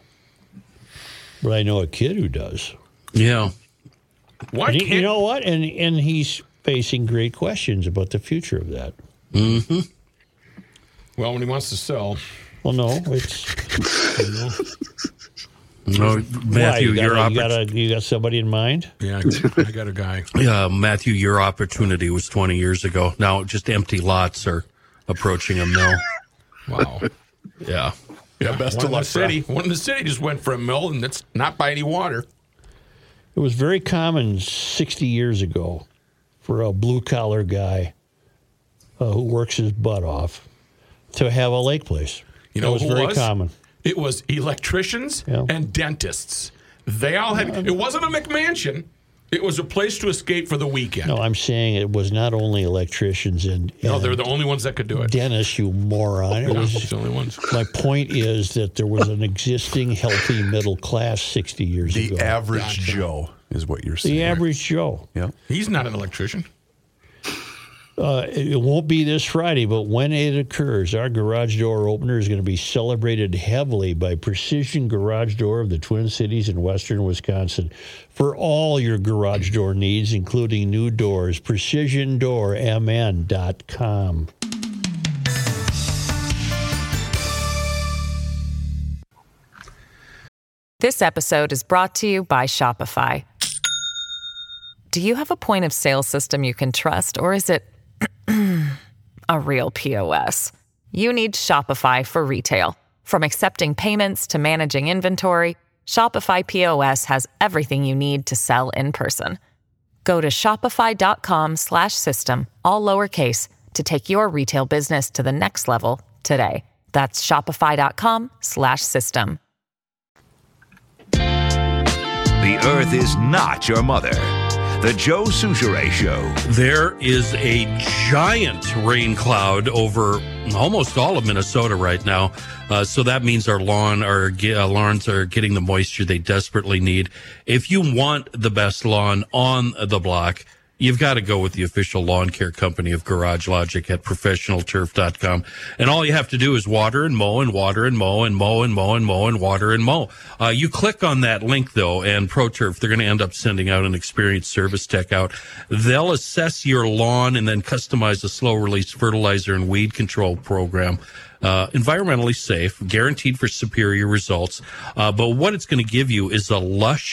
I know a kid who does. Yeah. Why can't... You know what? And he's facing great questions about the future of that. Mm-hmm. Well, when he wants to sell... Well, no, it's... No, Matthew, you got somebody in mind? Yeah, I got a guy. Yeah, Matthew, your opportunity was 20 years ago. Now just empty lots are approaching a mill. Wow. Yeah. Yeah, best of luck. One in the city just went for a mill, and it's not by any water. It was very common 60 years ago for a blue-collar guy who works his butt off to have a lake place. You know, it was very common. It was electricians and dentists. They all had. It wasn't a McMansion. It was a place to escape for the weekend. No, I'm saying it was not only electricians and no, they're the only ones that could do it. Dentists, you moron. It was the only ones. My point is that there was an existing healthy middle class 60 years ago. The average Joe is what you're saying. The average Joe. Yeah. He's not an electrician. It won't be this Friday, but when it occurs, our garage door opener is going to be celebrated heavily by Precision Garage Door of the Twin Cities in western Wisconsin. For all your garage door needs, including new doors, precisiondoormn.com. This episode is brought to you by Shopify. Do you have a point of sale system you can trust, or is it a real POS? You need Shopify for retail. From accepting payments to managing inventory, Shopify POS has everything you need to sell in person. Go to shopify.com/system, all lowercase, to take your retail business to the next level today. That's shopify.com/system. The earth is not your mother. The Joe Souchere Show. There is a giant rain cloud over almost all of Minnesota right now. So that means our lawns are getting the moisture they desperately need. If you want the best lawn on the block, you've got to go with the official lawn care company of Garage Logic at ProfessionalTurf.com. And all you have to do is water and mow and water and mow and mow and mow and mow and water and mow. You click on that link, though, and ProTurf, they're going to end up sending out an experienced service tech out. They'll assess your lawn and then customize a slow-release fertilizer and weed control program. Environmentally safe, guaranteed for superior results. But what it's going to give you is a lush,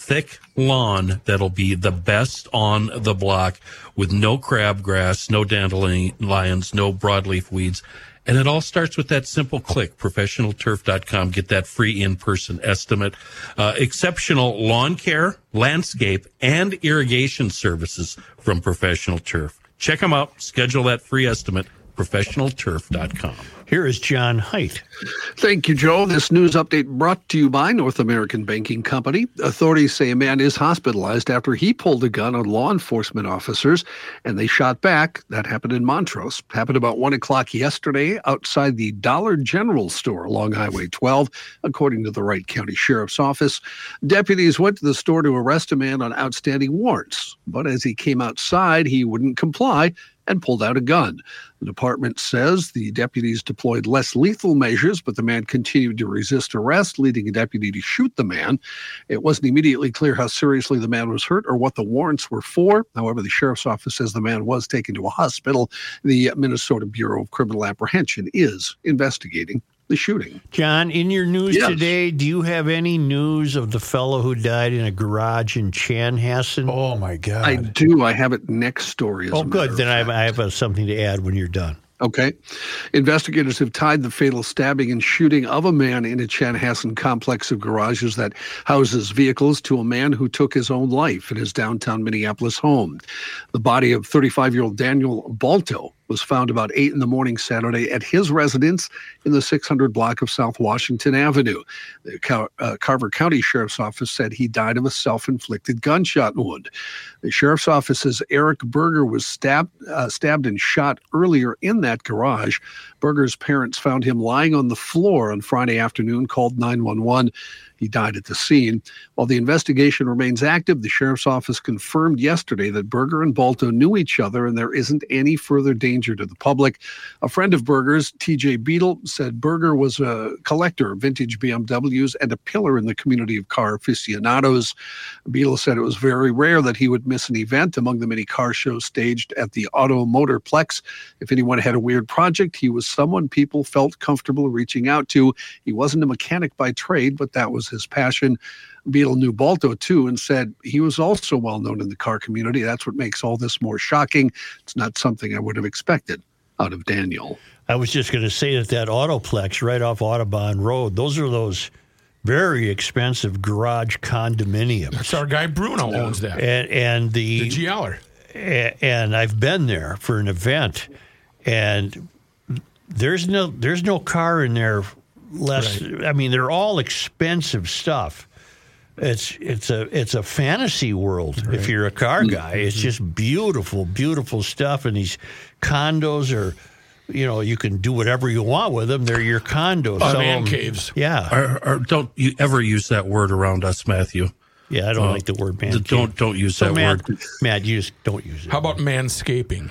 thick lawn that'll be the best on the block with no crabgrass, no dandelions, no broadleaf weeds. And it all starts with that simple click, professionalturf.com. Get that free in-person estimate. Exceptional lawn care, landscape, and irrigation services from Professional Turf. Check them out. Schedule that free estimate, professionalturf.com. Here is John Haidt. Thank you, Joe. This news update brought to you by North American Banking Company. Authorities say a man is hospitalized after he pulled a gun on law enforcement officers, and they shot back. That happened in Montrose. Happened about 1 o'clock yesterday outside the Dollar General store along Highway 12, according to the Wright County Sheriff's Office. Deputies went to the store to arrest a man on outstanding warrants, but as he came outside, he wouldn't comply and pulled out a gun. The department says the deputies deployed less lethal measures, but the man continued to resist arrest, leading a deputy to shoot the man. It wasn't immediately clear how seriously the man was hurt or what the warrants were for. However, the sheriff's office says the man was taken to a hospital. The Minnesota Bureau of Criminal Apprehension is investigating the shooting. John, in your news today, do you have any news of the fellow who died in a garage in Chanhassen? Oh, my God. I do. I have it next story. Oh, good. Then I have something to add when you're done. Okay. Investigators have tied the fatal stabbing and shooting of a man in a Chanhassen complex of garages that houses vehicles to a man who took his own life in his downtown Minneapolis home. The body of 35-year-old Daniel Balto was found about 8 a.m. Saturday at his residence in the 600 block of South Washington Avenue. The Carver County Sheriff's Office said he died of a self-inflicted gunshot wound. The Sheriff's Office says Eric Berger was stabbed and shot earlier in that garage. Berger's parents found him lying on the floor on Friday afternoon, called 911. He died at the scene. While the investigation remains active, the sheriff's office confirmed yesterday that Berger and Balto knew each other and there isn't any further danger to the public. A friend of Berger's, TJ Beadle, said Berger was a collector of vintage BMWs and a pillar in the community of car aficionados. Beadle said it was very rare that he would miss an event among the many car shows staged at the Auto Motorplex. If anyone had a weird project, he was someone people felt comfortable reaching out to. He wasn't a mechanic by trade, but that was his passion. Beadle knew Balto too and said he was also well known in the car community. That's what makes all this more shocking. It's not something I would have expected out of Daniel. I was just going to say that Autoplex right off Audubon Road, those are those very expensive garage condominiums. That's our guy Bruno owns that. And the GLer. And I've been there for an event, and there's no car in there less. Right. I mean, they're all expensive stuff. It's a fantasy world. Right. If you're a car guy, it's just beautiful, beautiful stuff. And these condos are, you can do whatever you want with them. They're your condos. Man caves. Yeah. Don't you ever use that word around us, Matthew? Yeah, I don't like the word man. Don't use that word. Matt, you just don't use it. How about manscaping?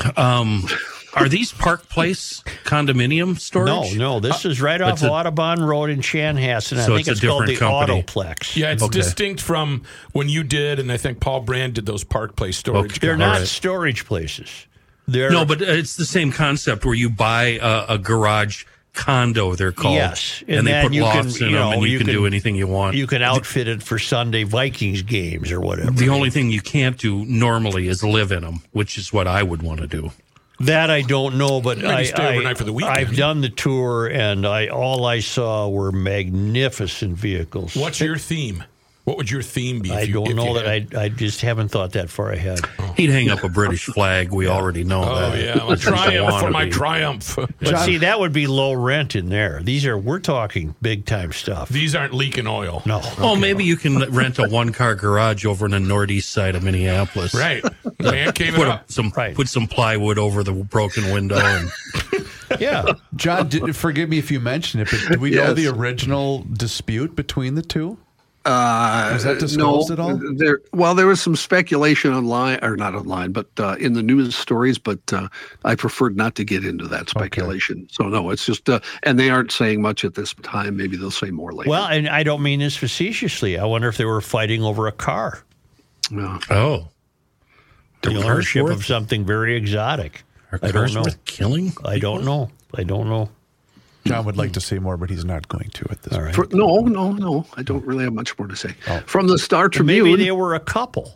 Are these Park Place condominium storage? No. This is right off Audubon Road in Chanhassen. So I think it's called the company. Autoplex. Yeah, it's distinct from when you did, and I think Paul Brand did those Park Place storage. They're not storage places. No, but it's the same concept where you buy a garage condo, they're called. Yes. And they put lofts in them, and you can do anything you want. You can outfit it for Sunday Vikings games or whatever. The only thing you can't do normally is live in them, which is what I would want to do. That I don't know, but stay overnight for the weekend. I've done the tour, and all I saw were magnificent vehicles. What's your theme? What would your theme be? I just haven't thought that far ahead. He'd hang up a British flag. We already know that. Oh, yeah. Triumph for my Triumph. But see, that would be low rent in there. We're talking big-time stuff. These aren't leaking oil. No. Oh, maybe you can rent a one-car garage over in the northeast side of Minneapolis. Right. Man cave it up. Put some plywood over the broken window. And yeah. John, forgive me if you mentioned it, but do we know the original dispute between the two? Was that disclosed at all? There was some speculation online, or not online, but in the news stories. But I preferred not to get into that speculation. Okay. So no, it's just, and they aren't saying much at this time. Maybe they'll say more later. Well, and I don't mean this facetiously. I wonder if they were fighting over a car. No. Oh, the ownership of something very exotic. I don't know. Worth killing? I don't know. John would like to say more, but he's not going to at this point. No. I don't really have much more to say. From the Star Tribune. Maybe they were a couple.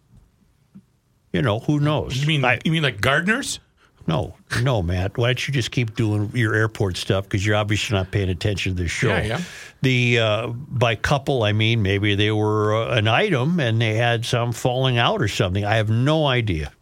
Who knows? You mean like gardeners? No, Matt. Why don't you just keep doing your airport stuff? Because you're obviously not paying attention to the show. Yeah. By couple, I mean maybe they were an item and they had some falling out or something. I have no idea.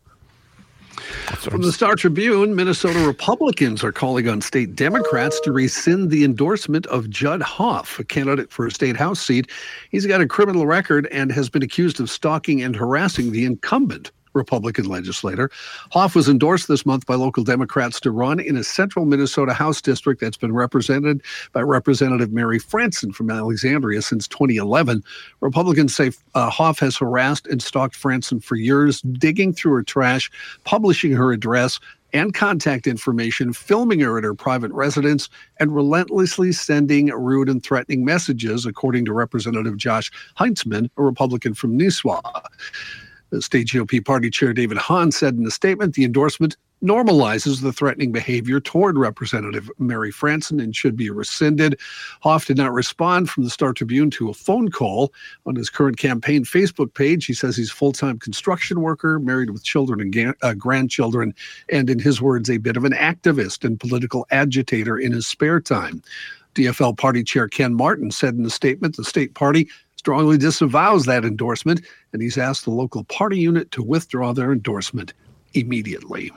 From the Star Tribune, Minnesota Republicans are calling on state Democrats to rescind the endorsement of Judd Hoff, a candidate for a state House seat. He's got a criminal record and has been accused of stalking and harassing the incumbent Republican legislator. Hoff was endorsed this month by local Democrats to run in a central Minnesota House district that's been represented by Representative Mary Franson from Alexandria since 2011. Republicans say Hoff has harassed and stalked Franson for years, digging through her trash, publishing her address and contact information, filming her at her private residence, and relentlessly sending rude and threatening messages, according to Representative Josh Heintzman, a Republican from Nisswa. The state GOP party chair David Hahn said in a statement, the endorsement normalizes the threatening behavior toward Representative Mary Franson and should be rescinded. Hoff did not respond from the Star Tribune to a phone call on his current campaign Facebook page. He says he's a full-time construction worker, married with children and grandchildren, and in his words, a bit of an activist and political agitator in his spare time. DFL party chair Ken Martin said in a statement, the state party strongly disavows that endorsement, and he's asked the local party unit to withdraw their endorsement immediately.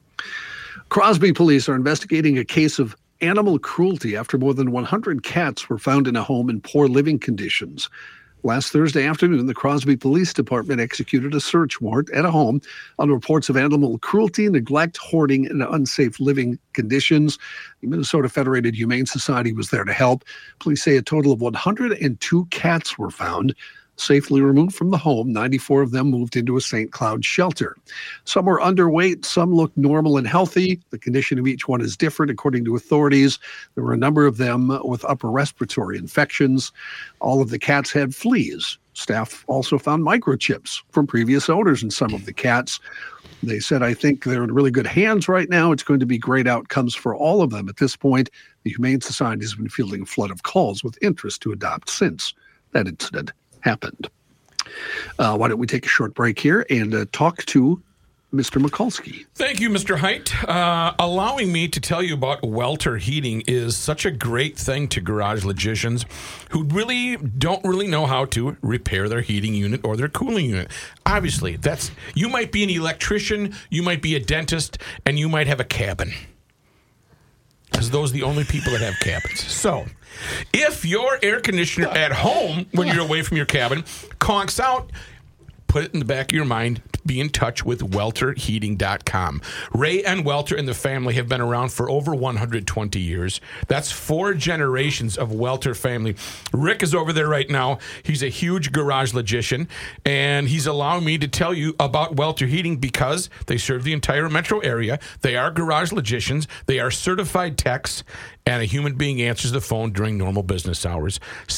Crosby police are investigating a case of animal cruelty after more than 100 cats were found in a home in poor living conditions. Last Thursday afternoon, the Crosby Police Department executed a search warrant at a home on reports of animal cruelty, neglect, hoarding, and unsafe living conditions. The Minnesota Federated Humane Society was there to help. Police say a total of 102 cats were found. Safely removed from the home, 94 of them moved into a St. Cloud shelter. Some were underweight, some looked normal and healthy. The condition of each one is different, according to authorities. There were a number of them with upper respiratory infections. All of the cats had fleas. Staff also found microchips from previous owners in some of the cats. They said, I think they're in really good hands right now. It's going to be great outcomes for all of them. At this point, the Humane Society has been fielding a flood of calls with interest to adopt since that incident happened. Why don't we take a short break here and talk to Mr. Mikulski. Thank you, Mr. Height. Allowing me to tell you about Welter Heating is such a great thing to garage logicians who really don't know how to repair their heating unit or their cooling unit. Obviously, you might be an electrician, you might be a dentist, and you might have a cabin. Because those are the only people that have cabins. So, if your air conditioner at home, when you're away from your cabin, conks out, put it in the back of your mind. Be in touch with welterheating.com. Ray and Welter and the family have been around for over 120 years. That's 4 generations of Welter family. Rick is over there right now. He's a huge garage logician, and he's allowing me to tell you about Welter Heating because they serve the entire metro area. They are garage logicians. They are certified techs, and a human being answers the phone during normal business hours.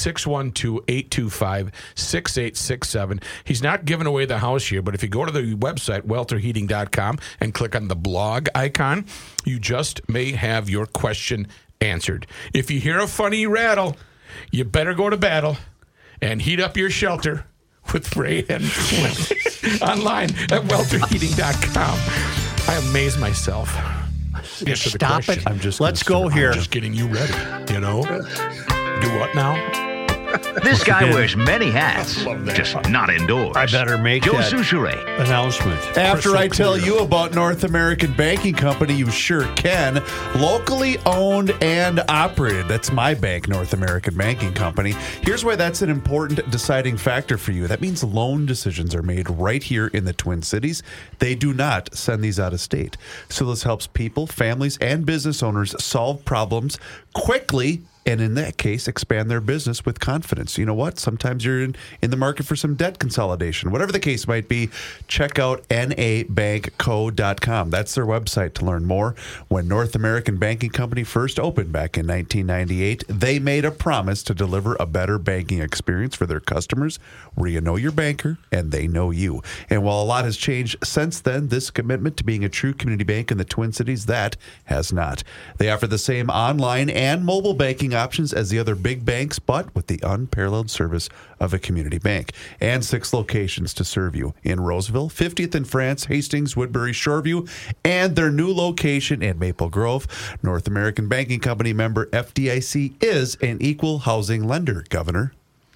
612-825-6867. He's not giving away the house here, but if you go to the website, welterheating.com, and click on the blog icon, you just may have your question answered. If you hear a funny rattle, you better go to battle and heat up your shelter with Ray and online at welterheating.com. I amaze myself. Stop it. Let's go here. I'm just getting you ready, Do what now? This guy wears many hats, just not indoors. I better make Joe that Souchere announcement. After I tell you about North American Banking Company, you sure can. Locally owned and operated. That's my bank, North American Banking Company. Here's why that's an important deciding factor for you. That means loan decisions are made right here in the Twin Cities. They do not send these out of state. So this helps people, families, and business owners solve problems quickly and in that case, expand their business with confidence. You know what? Sometimes you're in the market for some debt consolidation. Whatever the case might be, check out nabankco.com. That's their website to learn more. When North American Banking Company first opened back in 1998, they made a promise to deliver a better banking experience for their customers, where you know your banker and they know you. And while a lot has changed since then, this commitment to being a true community bank in the Twin Cities, that has not. They offer the same online and mobile banking options as the other big banks, but with the unparalleled service of a community bank. And 6 locations to serve you in Roseville, 50th in France, Hastings, Woodbury, Shoreview, and their new location in Maple Grove. North American Banking Company member FDIC is an equal housing lender, Governor.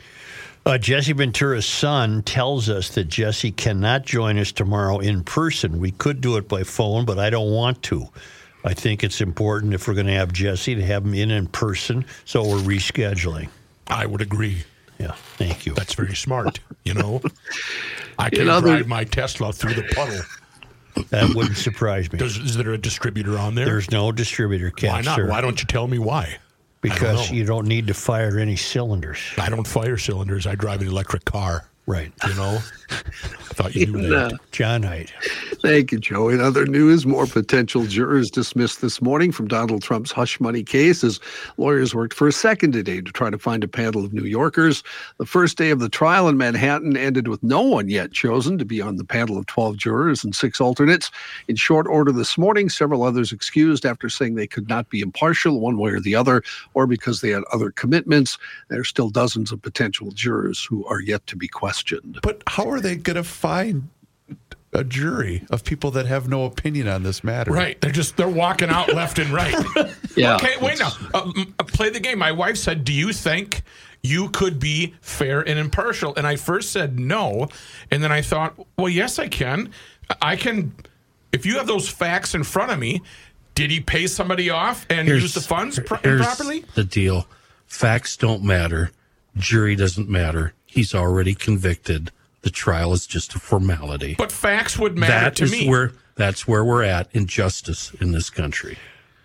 Jesse Ventura's son tells us that Jesse cannot join us tomorrow in person. We could do it by phone, but I don't want to. I think it's important, if we're going to have Jesse, to have him in person, so we're rescheduling. I would agree. Yeah, thank you. That's very smart, you know. I can drive my Tesla through the puddle. That wouldn't surprise me. Is there a distributor on there? There's no distributor, Ken. Why not? Sir. Why don't you tell me why? Because you don't need to fire any cylinders. I don't fire cylinders. I drive an electric car. Right. You know? I thought you knew that. John Hyde. Thank you, Joe. In other news, more potential jurors dismissed this morning from Donald Trump's hush money case as lawyers worked for a second today to try to find a panel of New Yorkers. The first day of the trial in Manhattan ended with no one yet chosen to be on the panel of 12 jurors and 6 alternates. In short order this morning, several others excused after saying they could not be impartial one way or the other, or because they had other commitments. There are still dozens of potential jurors who are yet to be questioned. But how are they going to find a jury of people that have no opinion on this matter? Right. They're walking out left and right. Yeah. Okay, wait now. Play the game. My wife said, do you think you could be fair and impartial? And I first said no. And then I thought, well, yes, I can. I can. If you have those facts in front of me, did he pay somebody off and use the funds improperly? The deal. Facts don't matter. Jury doesn't matter. He's already convicted. The trial is just a formality. But facts would matter to me. That's where we're at in justice in this country.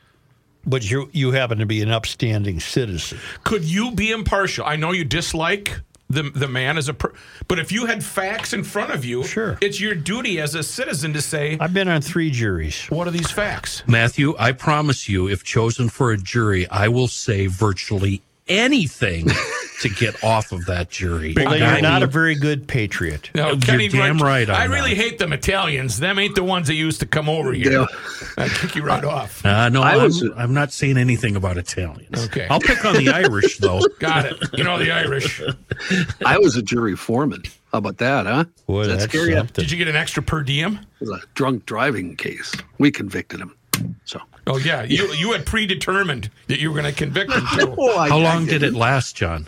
But you happen to be an upstanding citizen. Could you be impartial? I know you dislike the man as but if you had facts in front of you, sure, it's your duty as a citizen to say, I've been on 3 juries. What are these facts? Matthew, I promise you, if chosen for a jury, I will say virtually anything to get off of that jury. Well, you're not a very good patriot. No, You're damn right. I really hate them Italians. Them ain't the ones that used to come over here. Yeah. I kick you right off. No, I'm not saying anything about Italians. Okay. I'll pick on the Irish, though. Got it. You know the Irish. I was a jury foreman. How about that, huh? Boy, that's scary. Did you get an extra per diem? It was a drunk driving case. We convicted him. So. Oh, yeah. You had predetermined that you were going to convict him, too. How long did it last, John?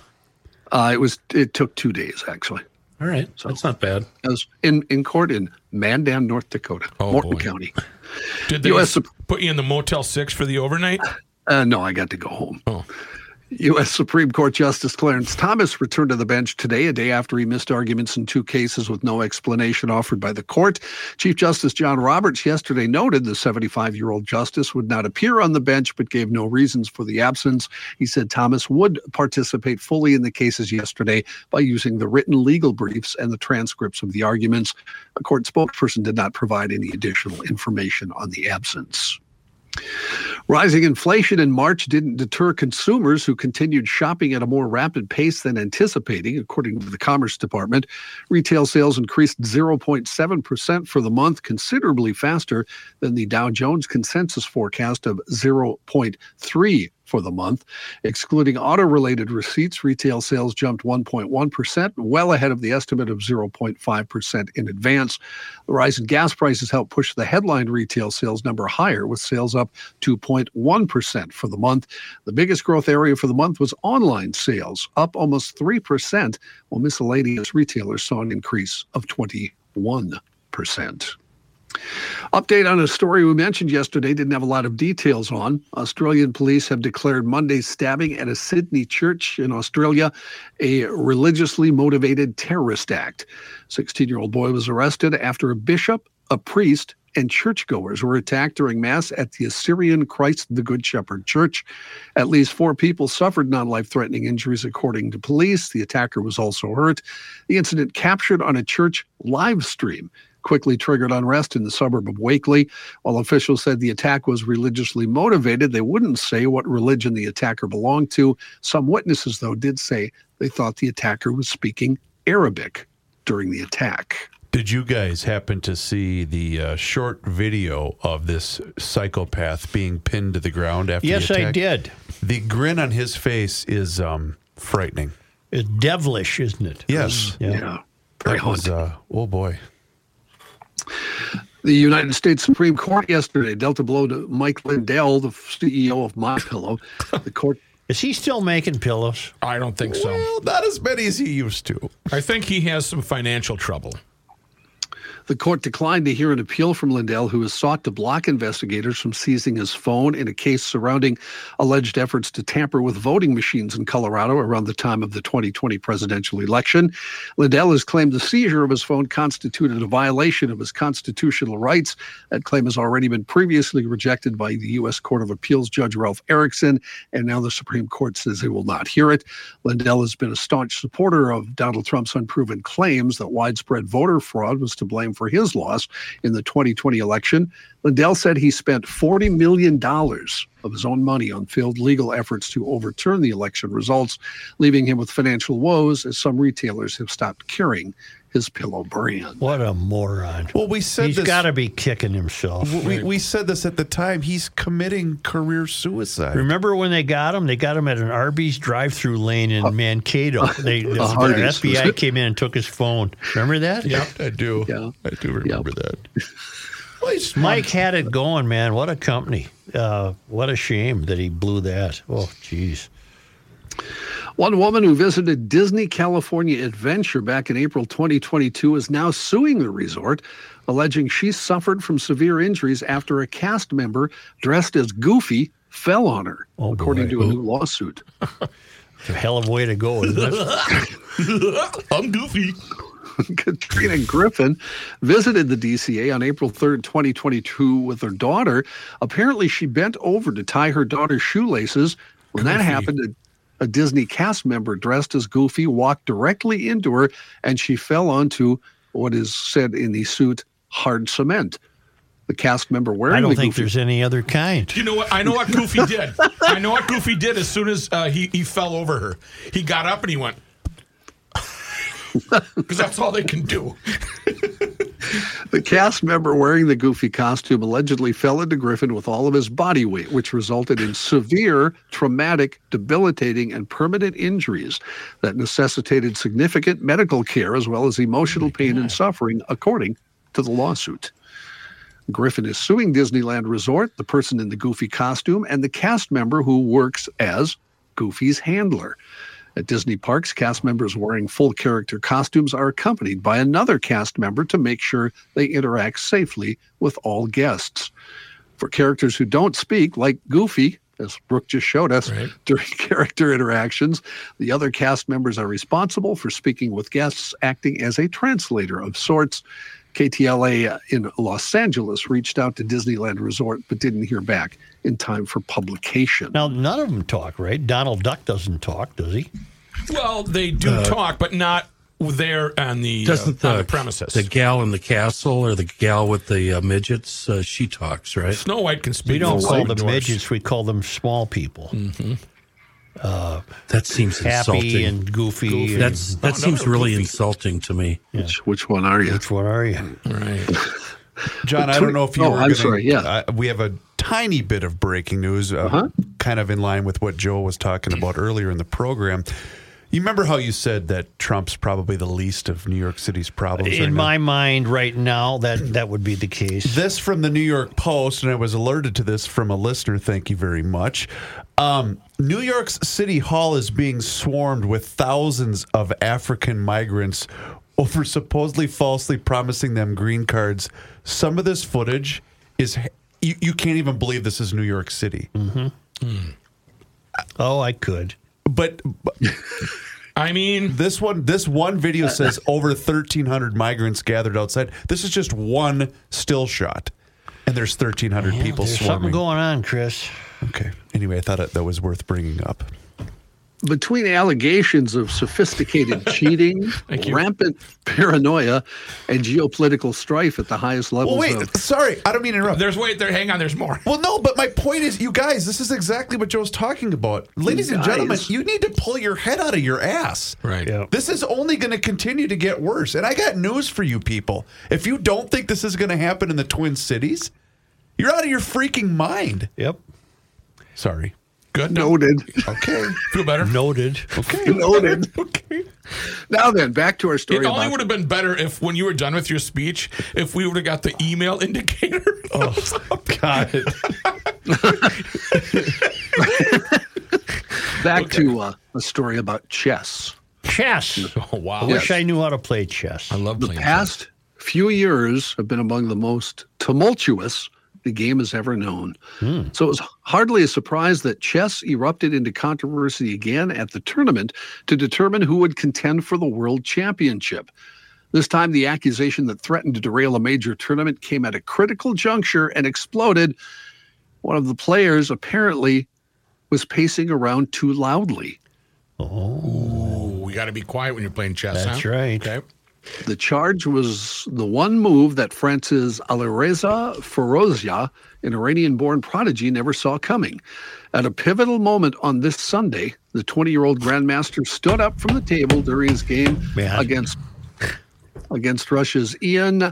It took 2 days, actually. All right. So that's not bad. I was in court in Mandan, North Dakota, Morton County. Did they put you in the Motel 6 for the overnight? No, I got to go home. Oh. U.S. Supreme Court Justice Clarence Thomas returned to the bench today, a day after he missed arguments in 2 cases with no explanation offered by the court. Chief Justice John Roberts yesterday noted the 75-year-old justice would not appear on the bench, but gave no reasons for the absence. He said Thomas would participate fully in the cases yesterday by using the written legal briefs and the transcripts of the arguments. A court spokesperson did not provide any additional information on the absence. Rising inflation in March didn't deter consumers who continued shopping at a more rapid pace than anticipating, according to the Commerce Department. Retail sales increased 0.7% for the month, considerably faster than the Dow Jones consensus forecast of 0.3% for the month. Excluding auto-related receipts, retail sales jumped 1.1%, well ahead of the estimate of 0.5% in advance. The rise in gas prices helped push the headline retail sales number higher, with sales up 2.1% for the month. The biggest growth area for the month was online sales, up almost 3%, while miscellaneous retailers saw an increase of 21%. Update on a story we mentioned yesterday, didn't have a lot of details on. Australian police have declared Monday's stabbing at a Sydney church in Australia a religiously motivated terrorist act. 16-year-old boy was arrested after a bishop a priest, and churchgoers were attacked during Mass at the Assyrian Christ the Good Shepherd Church. At least 4 people suffered non-life-threatening injuries, according to police. The attacker was also hurt. The incident, captured on a church live stream, quickly triggered unrest in the suburb of Wakely. While officials said the attack was religiously motivated, they wouldn't say what religion the attacker belonged to. Some witnesses, though, did say they thought the attacker was speaking Arabic during the attack. Did you guys happen to see the short video of this psychopath being pinned to the ground after the attack? Yes, I did. The grin on his face is frightening. It's devilish, isn't it? Yes. Yeah. That was, oh, boy. The United States Supreme Court yesterday dealt a blow to Mike Lindell, the CEO of MyPillow. The court... Is he still making pillows? I don't think so. Well, not as many as he used to. I think he has some financial trouble. The court declined to hear an appeal from Lindell, who has sought to block investigators from seizing his phone in a case surrounding alleged efforts to tamper with voting machines in Colorado around the time of the 2020 presidential election. Lindell has claimed the seizure of his phone constituted a violation of his constitutional rights. That claim has already been previously rejected by the U.S. Court of Appeals Judge Ralph Erickson, and now the Supreme Court says they will not hear it. Lindell has been a staunch supporter of Donald Trump's unproven claims that widespread voter fraud was to blame for his loss in the 2020 election. Lindell said he spent $40 million of his own money on failed legal efforts to overturn the election results, leaving him with financial woes as some retailers have stopped carrying his pillow brand. What a moron. Well, we said he's got to be kicking himself. We said this at the time. He's committing career suicide. Remember when they got him? They got him at an Arby's drive-through lane in Mankato. The FBI came in and took his phone. Remember that? Yeah, I do. Yeah. I do remember that. Well, Mike had it going, man. What a company. What a shame that he blew that. Oh, jeez. One woman who visited Disney California Adventure back in April 2022 is now suing the resort, alleging she suffered from severe injuries after a cast member dressed as Goofy fell on her, according to a new lawsuit. It's a hell of a way to go, isn't it? I'm Goofy. Katrina Griffin visited the DCA on April 3rd, 2022 with her daughter. Apparently, she bent over to tie her daughter's shoelaces. When that happened, a Disney cast member dressed as Goofy walked directly into her, and she fell onto what is said in the suit, hard cement. The cast member wearing I don't the think Goofy... there's any other kind. You know what? I know what Goofy did. I know what Goofy did as soon as he fell over her. He got up and he went... Because that's all they can do. The cast member wearing the Goofy costume allegedly fell into Griffin with all of his body weight, which resulted in severe, traumatic, debilitating, and permanent injuries that necessitated significant medical care as well as emotional pain and suffering, according to the lawsuit. Griffin is suing Disneyland Resort, the person in the Goofy costume, and the cast member who works as Goofy's handler. At Disney parks, cast members wearing full character costumes are accompanied by another cast member to make sure they interact safely with all guests. For characters who don't speak, like Goofy, as Brooke just showed us, during character interactions, the other cast members are responsible for speaking with guests, acting as a translator of sorts. KTLA in Los Angeles reached out to Disneyland Resort but didn't hear back in time for publication. Now, none of them talk, right? Donald Duck doesn't talk, does he? Well, they do talk, but not there on the premises. The gal in the castle or the gal with the midgets, she talks, right? Snow White can speak. We don't call them midgets, we call them small people. Mm-hmm. That seems Happy insulting. and Goofy. That seems really insulting to me. Yeah. Which one are you? Which one are you? Right. John, I don't know if you were I'm sorry, yeah. We have a tiny bit of breaking news, kind of in line with what Joe was talking about earlier in the program. You remember how you said that Trump's probably the least of New York City's problems? In my mind right now, that would be the case. This from the New York Post, and I was alerted to this from a listener. Thank you very much. New York's City Hall is being swarmed with thousands of African migrants over supposedly falsely promising them green cards. Some of this footage is... You can't even believe this is New York City. Mm-hmm. Oh, I could. But I mean, this one video says over 1,300 migrants gathered outside. This is just one still shot, and there's 1,300 people there's swarming. Something going on, Chris. Okay. Anyway, I thought that was worth bringing up. Between allegations of sophisticated cheating, rampant paranoia, and geopolitical strife at the highest levels. Well, wait, sorry, I don't mean to interrupt. Hang on, there's more. Well, no, but my point is, you guys, this is exactly what Joe's talking about. Ladies and gentlemen, you need to pull your head out of your ass. Right. Yep. This is only going to continue to get worse. And I got news for you people. If you don't think this is going to happen in the Twin Cities, you're out of your freaking mind. Yep. Sorry. Good. Noted. Okay. Feel better? Noted. Okay. Noted. Okay. Now then, back to our story. It only would have been better if, when you were done with your speech, if we would have got the email indicator. Oh, God. Back to a story about chess. Chess. Oh, wow. I wish I knew how to play chess. I love The playing past few years have been among the most tumultuous the game has ever known. So it was hardly a surprise that chess erupted into controversy again at the tournament to determine who would contend for the world championship. This time, the accusation that threatened to derail a major tournament came at a critical juncture and exploded. One of the players apparently was pacing around too loudly. Ooh, we got to be quiet when you're playing chess. That's huh? right. Okay. The charge was the one move that France's Alireza Firouzja, an Iranian-born prodigy, never saw coming. At a pivotal moment on this Sunday, the 20-year-old grandmaster stood up from the table during his game against Russia's Ian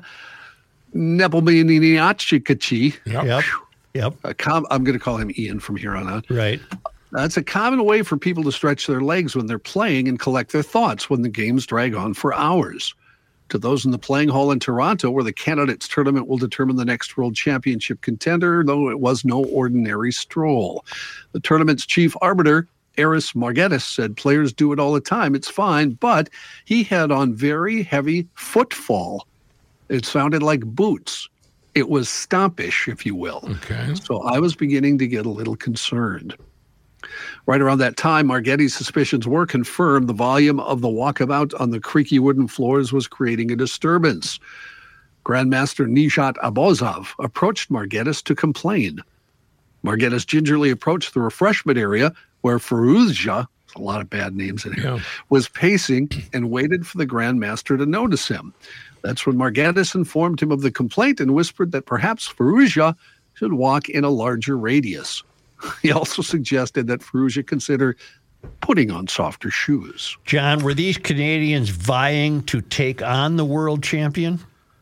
Nepomniachtchi. Yep. I'm going to call him Ian from here on out. Right. That's a common way for people to stretch their legs when they're playing and collect their thoughts when the games drag on for hours. To those in the playing hall in Toronto, where the candidates tournament will determine the next world championship contender, though it was no ordinary stroll. The tournament's chief arbiter, Aris Margetis, said players do it all the time. It's fine, but he had on very heavy footfall. It sounded like boots. It was stompish, if you will. Okay. So I was beginning to get a little concerned. Right around that time, Margetti's suspicions were confirmed. The volume of the walkabout on the creaky wooden floors was creating a disturbance. Grandmaster Nijat Abozov approached Margettis to complain. Margettis gingerly approached the refreshment area where Firouzja, a lot of bad names in here, was pacing and waited for the Grandmaster to notice him. That's when Margettis informed him of the complaint and whispered that perhaps Firouzja should walk in a larger radius. He also suggested that Firouzja consider putting on softer shoes. John, were these Canadians vying to take on the world champion?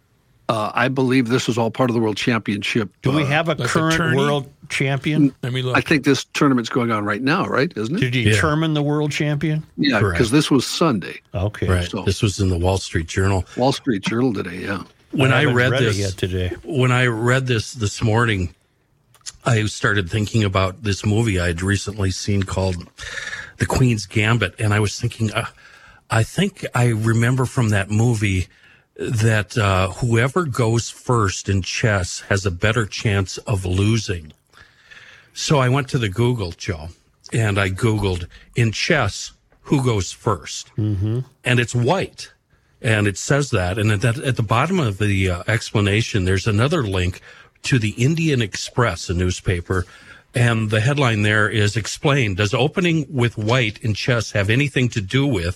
I believe this is all part of the world championship. Do we have a current world champion? Let me look. I think this tournament's going on right now, right? Isn't it? To determine the world champion? Yeah, because this was Sunday. Okay. Right. So, this was in the Wall Street Journal. Wall Street Journal today, yeah. When I read it this yet today. When I read this morning, I started thinking about this movie I'd recently seen called The Queen's Gambit, and I was thinking, I think I remember from that movie that whoever goes first in chess has a better chance of losing. So I went to the Google, Joe, and I Googled, in chess, who goes first? Mm-hmm. And it's white. And it says that. And at the bottom of the explanation, there's another link to the Indian Express, a newspaper. And the headline there is, explained, does opening with white in chess have anything to do with ...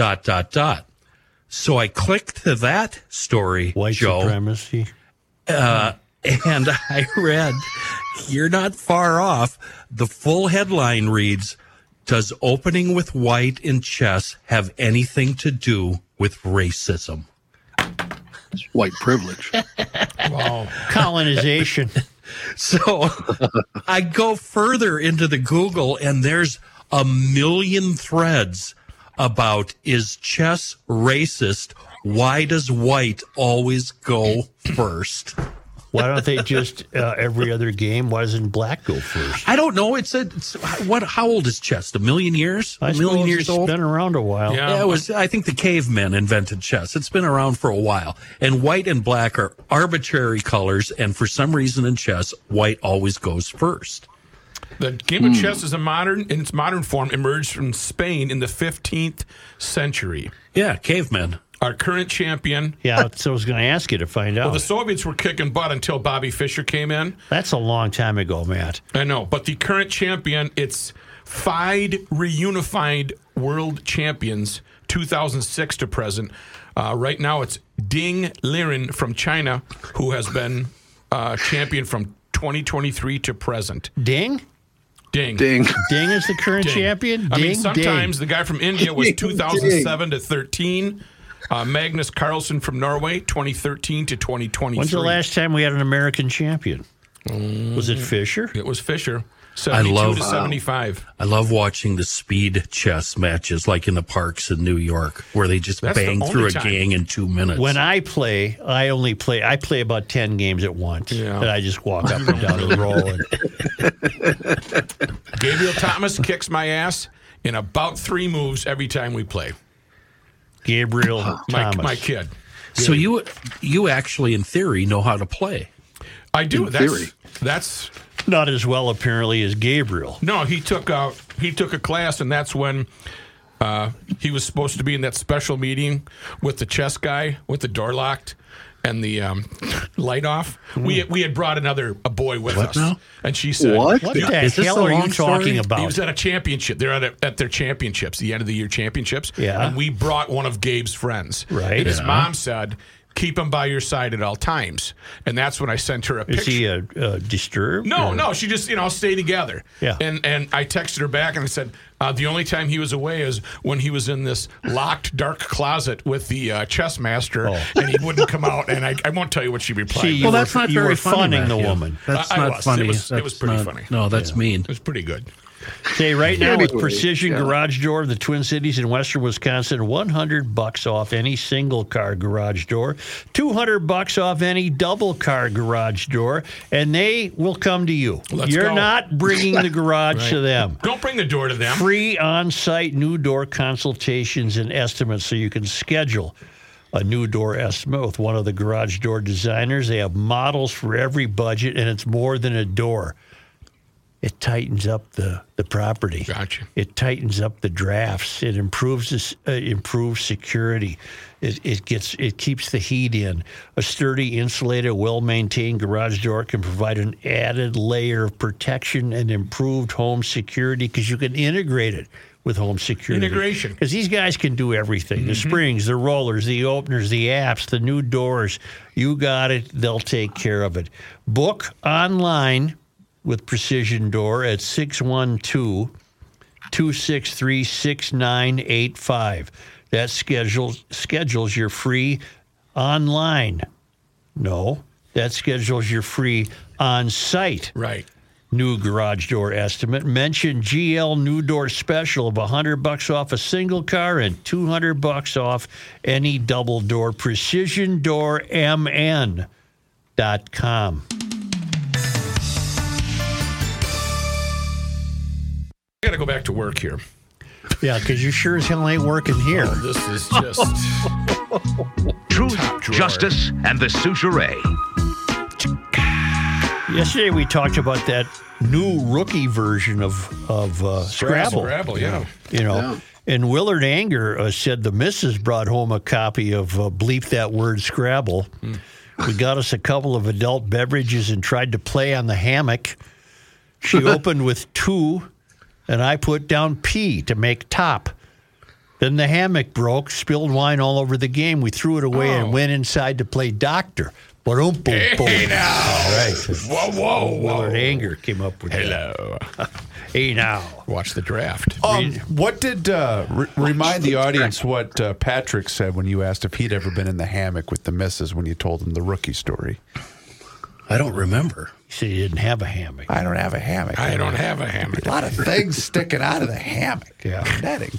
So I clicked to that story, White Joe, supremacy. and I read, you're not far off. The full headline reads, does opening with white in chess have anything to do with racism? White privilege. Wow. Colonization. So I go further into the Google, and there's a million threads about, is chess racist? Why does white always go first? Why don't they just every other game? Why doesn't black go first? I don't know. How old is chess? A million years? I A million years old? It's been around a while. Yeah, I think the cavemen invented chess. It's been around for a while. And white and black are arbitrary colors, and for some reason in chess, white always goes first. The game of chess is in its modern form, emerged from Spain in the 15th century. Yeah, cavemen. Our current champion. Yeah, so I was going to ask you to find out. Well, the Soviets were kicking butt until Bobby Fischer came in. That's a long time ago, Matt. I know, but the current champion, it's FIDE reunified world champions, 2006 to present. Right now, it's Ding Liren from China, who has been champion from 2023 to present. Ding? Ding. Ding. Ding is the current champion? I mean, Ding, sometimes ding. the guy from India was 2007 to 13. Magnus Carlsen from Norway, 2013 to 2023. When's the last time we had an American champion? Was it Fischer? It was Fischer. 72 to 75. I love watching the speed chess matches, like in the parks in New York, where they just bang through a gang in 2 minutes. When I play, I play about 10 games at once. Yeah. And I just walk up and down the roll. Gabriel Thomas kicks my ass in about 3 moves every time we play. Gabriel Thomas. My kid. So you actually, in theory, know how to play. I do. In theory. That's not as well, apparently, as Gabriel. No, he took a class, and that's when he was supposed to be in that special meeting with the chess guy with the door locked and the light off. We had brought a boy with us, now? And she said, "What the hell are you talking about?" He was at a championship. They're at their championships, the end of the year championships. Yeah. And we brought one of Gabe's friends. Right. And his mom said, keep him by your side at all times. And that's when I sent her a picture. Is he disturbed? No. She just, stay together. Yeah. And I texted her back and I said, the only time he was away is when he was in this locked, dark closet with the chess master, and he wouldn't come out. And I won't tell you what she replied. See, that's not very funny, funning the Matthew. woman. That's not funny. It was pretty funny. No, that's mean. It was pretty good. Say right now with Anyway, Precision Garage Door of the Twin Cities in western Wisconsin, $100 off any single car garage door, $200 off any double car garage door, and they will come to you. Let's You're go. not bringing the garage to them. Don't bring the door to them. Free on-site new door consultations and estimates so you can schedule a new door estimate with one of the garage door designers. They have models for every budget, and it's more than a door. It tightens up the property. Gotcha. It tightens up the drafts. It improves security. It keeps the heat in. A sturdy, insulated, well-maintained garage door can provide an added layer of protection and improved home security because you can integrate it with home security. Integration. Because these guys can do everything. The springs, the rollers, the openers, the apps, the new doors. You got it. They'll take care of it. Book online with Precision Door at 612-263-6985. That schedules your free online. No, that schedules your free on-site. Right. New garage door estimate. Mention GL New Door Special of $100 off a single car and $200 off any double door. PrecisionDoorMN.com. I got to go back to work here. Yeah, because you sure as hell ain't working here. This is just Truth, justice, and the Souchere. Yesterday we talked about that new rookie version of Scrabble. Scrabble, yeah. And Willard Anger said the missus brought home a copy of Bleep That Word Scrabble. We got us a couple of adult beverages and tried to play on the hammock. She opened with 2, and I put down P to make top. Then the hammock broke, spilled wine all over the game. We threw it away and went inside to play doctor. Boom, boom, boom. Hey now. All right. Whoa. Willard Anger came up with Hello. that. Hey now. Watch the draft. What did remind the audience what Patrick said when you asked if he'd ever been in the hammock with the missus when you told him the rookie story? I don't remember. He said he didn't have a hammock. I don't have a hammock. I don't have a hammock. A lot of things sticking out of the hammock. Yeah. Netting.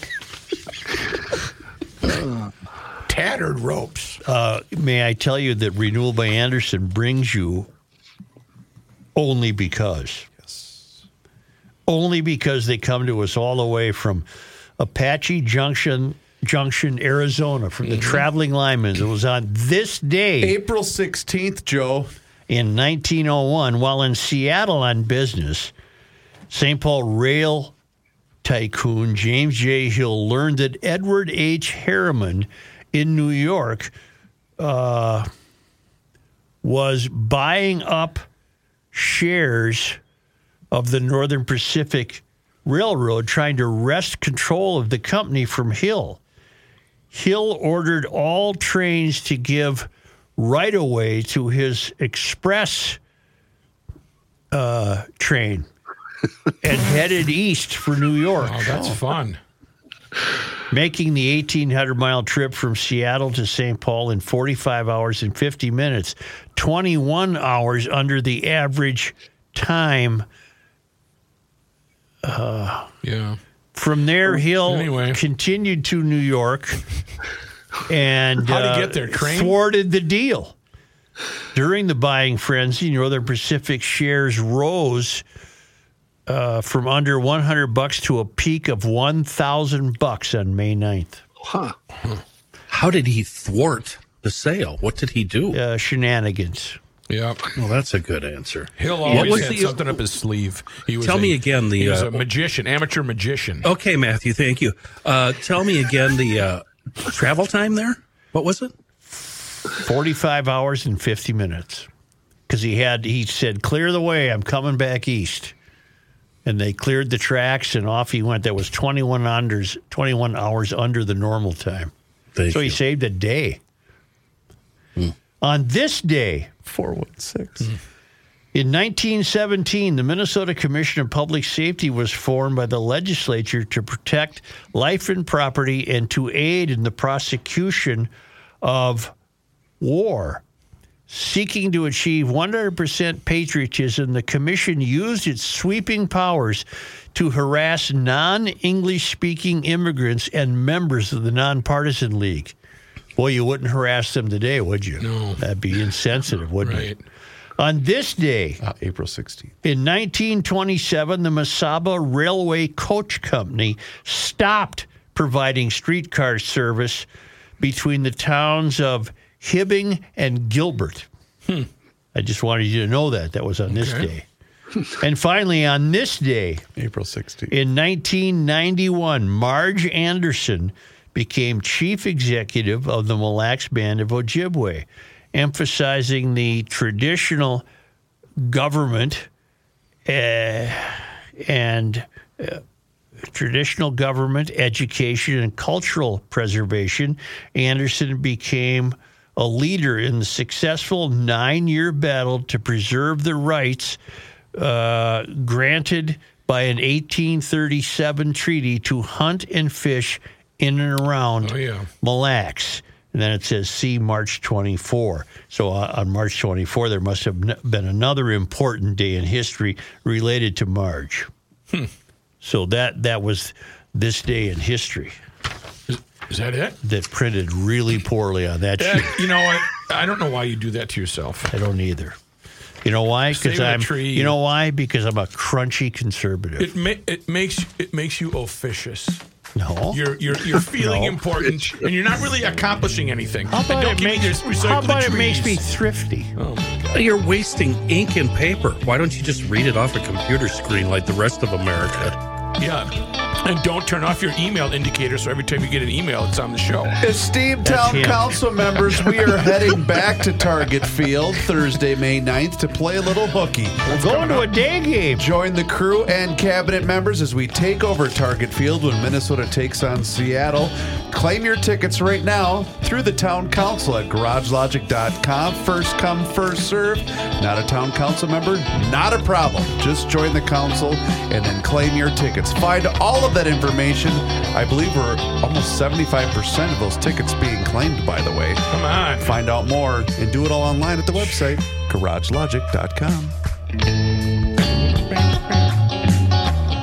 Tattered ropes. May I tell you that Renewal by Anderson brings you only because. Yes. Only because they come to us all the way from Apache Junction, Arizona, from the Traveling Linemen. It was on this day. April 16th, Joe. In 1901, while in Seattle on business, St. Paul rail tycoon James J. Hill learned that Edward H. Harriman in New York was buying up shares of the Northern Pacific Railroad, trying to wrest control of the company from Hill. Hill ordered all trains to give right-of-way to his express train and headed east for New York. Oh, that's fun. Making the 1,800-mile trip from Seattle to St. Paul in 45 hours and 50 minutes, 21 hours under the average time. Yeah. From there, Hill continued to New York and how'd he get there? Train? Thwarted the deal. During the buying frenzy, Northern Pacific shares rose from under $100 to a peak of $1,000 on May 9th. Huh. How did he thwart the sale? What did he do? Shenanigans. Yeah. Well, that's a good answer. Hill always had something up his sleeve. He was tell me again. He was a magician, amateur magician. Okay, Matthew, thank you. Tell me again the travel time there. What was it? 45 hours and 50 minutes. Because he said, clear the way, I'm coming back east. And they cleared the tracks, and off he went. That was 21 hours under the normal time. So he saved a day. On this day, 416. In 1917, the Minnesota Commission of Public Safety was formed by the legislature to protect life and property and to aid in the prosecution of war. Seeking to achieve 100% patriotism, the commission used its sweeping powers to harass non-English-speaking immigrants and members of the Nonpartisan League. Boy, you wouldn't harass them today, would you? No. That'd be insensitive, wouldn't it? On this day, April 16th. In 1927, the Mesaba Railway Coach Company stopped providing streetcar service between the towns of Hibbing and Gilbert. I just wanted you to know that. That was on this day. And finally, on this day, April 16th. In 1991, Marge Anderson became chief executive of the Mille Lacs Band of Ojibwe, emphasizing the traditional government traditional government, education, and cultural preservation. Anderson became a leader in the successful 9-year battle to preserve the rights granted by an 1837 treaty to hunt and fish in and around Mille Lacs. And then it says, see March 24. So on March 24, there must have been another important day in history related to Marge. So that was this day in history. Is that it? That printed really poorly on that sheet. You know what? I don't know why you do that to yourself. I don't either. You know why? Because You know why? Because I'm a crunchy conservative. It makes you officious. No, you're feeling important, and you're not really accomplishing anything. How about it makes me thrifty? Oh my God! You're wasting ink and paper. Why don't you just read it off a computer screen like the rest of America? Yeah. And don't turn off your email indicator so every time you get an email, it's on the show. Esteemed town council members, we are heading back to Target Field Thursday, May 9th to play a little hooky. We're going to a day game. Join the crew and cabinet members as we take over Target Field when Minnesota takes on Seattle. Claim your tickets right now through the town council at garagelogic.com. First come, first serve. Not a town council member? Not a problem. Just join the council and then claim your tickets. Find all of that information. I believe we're almost 75% of those tickets being claimed, by the way. Come on. Find out more and do it all online at the website, garagelogic.com.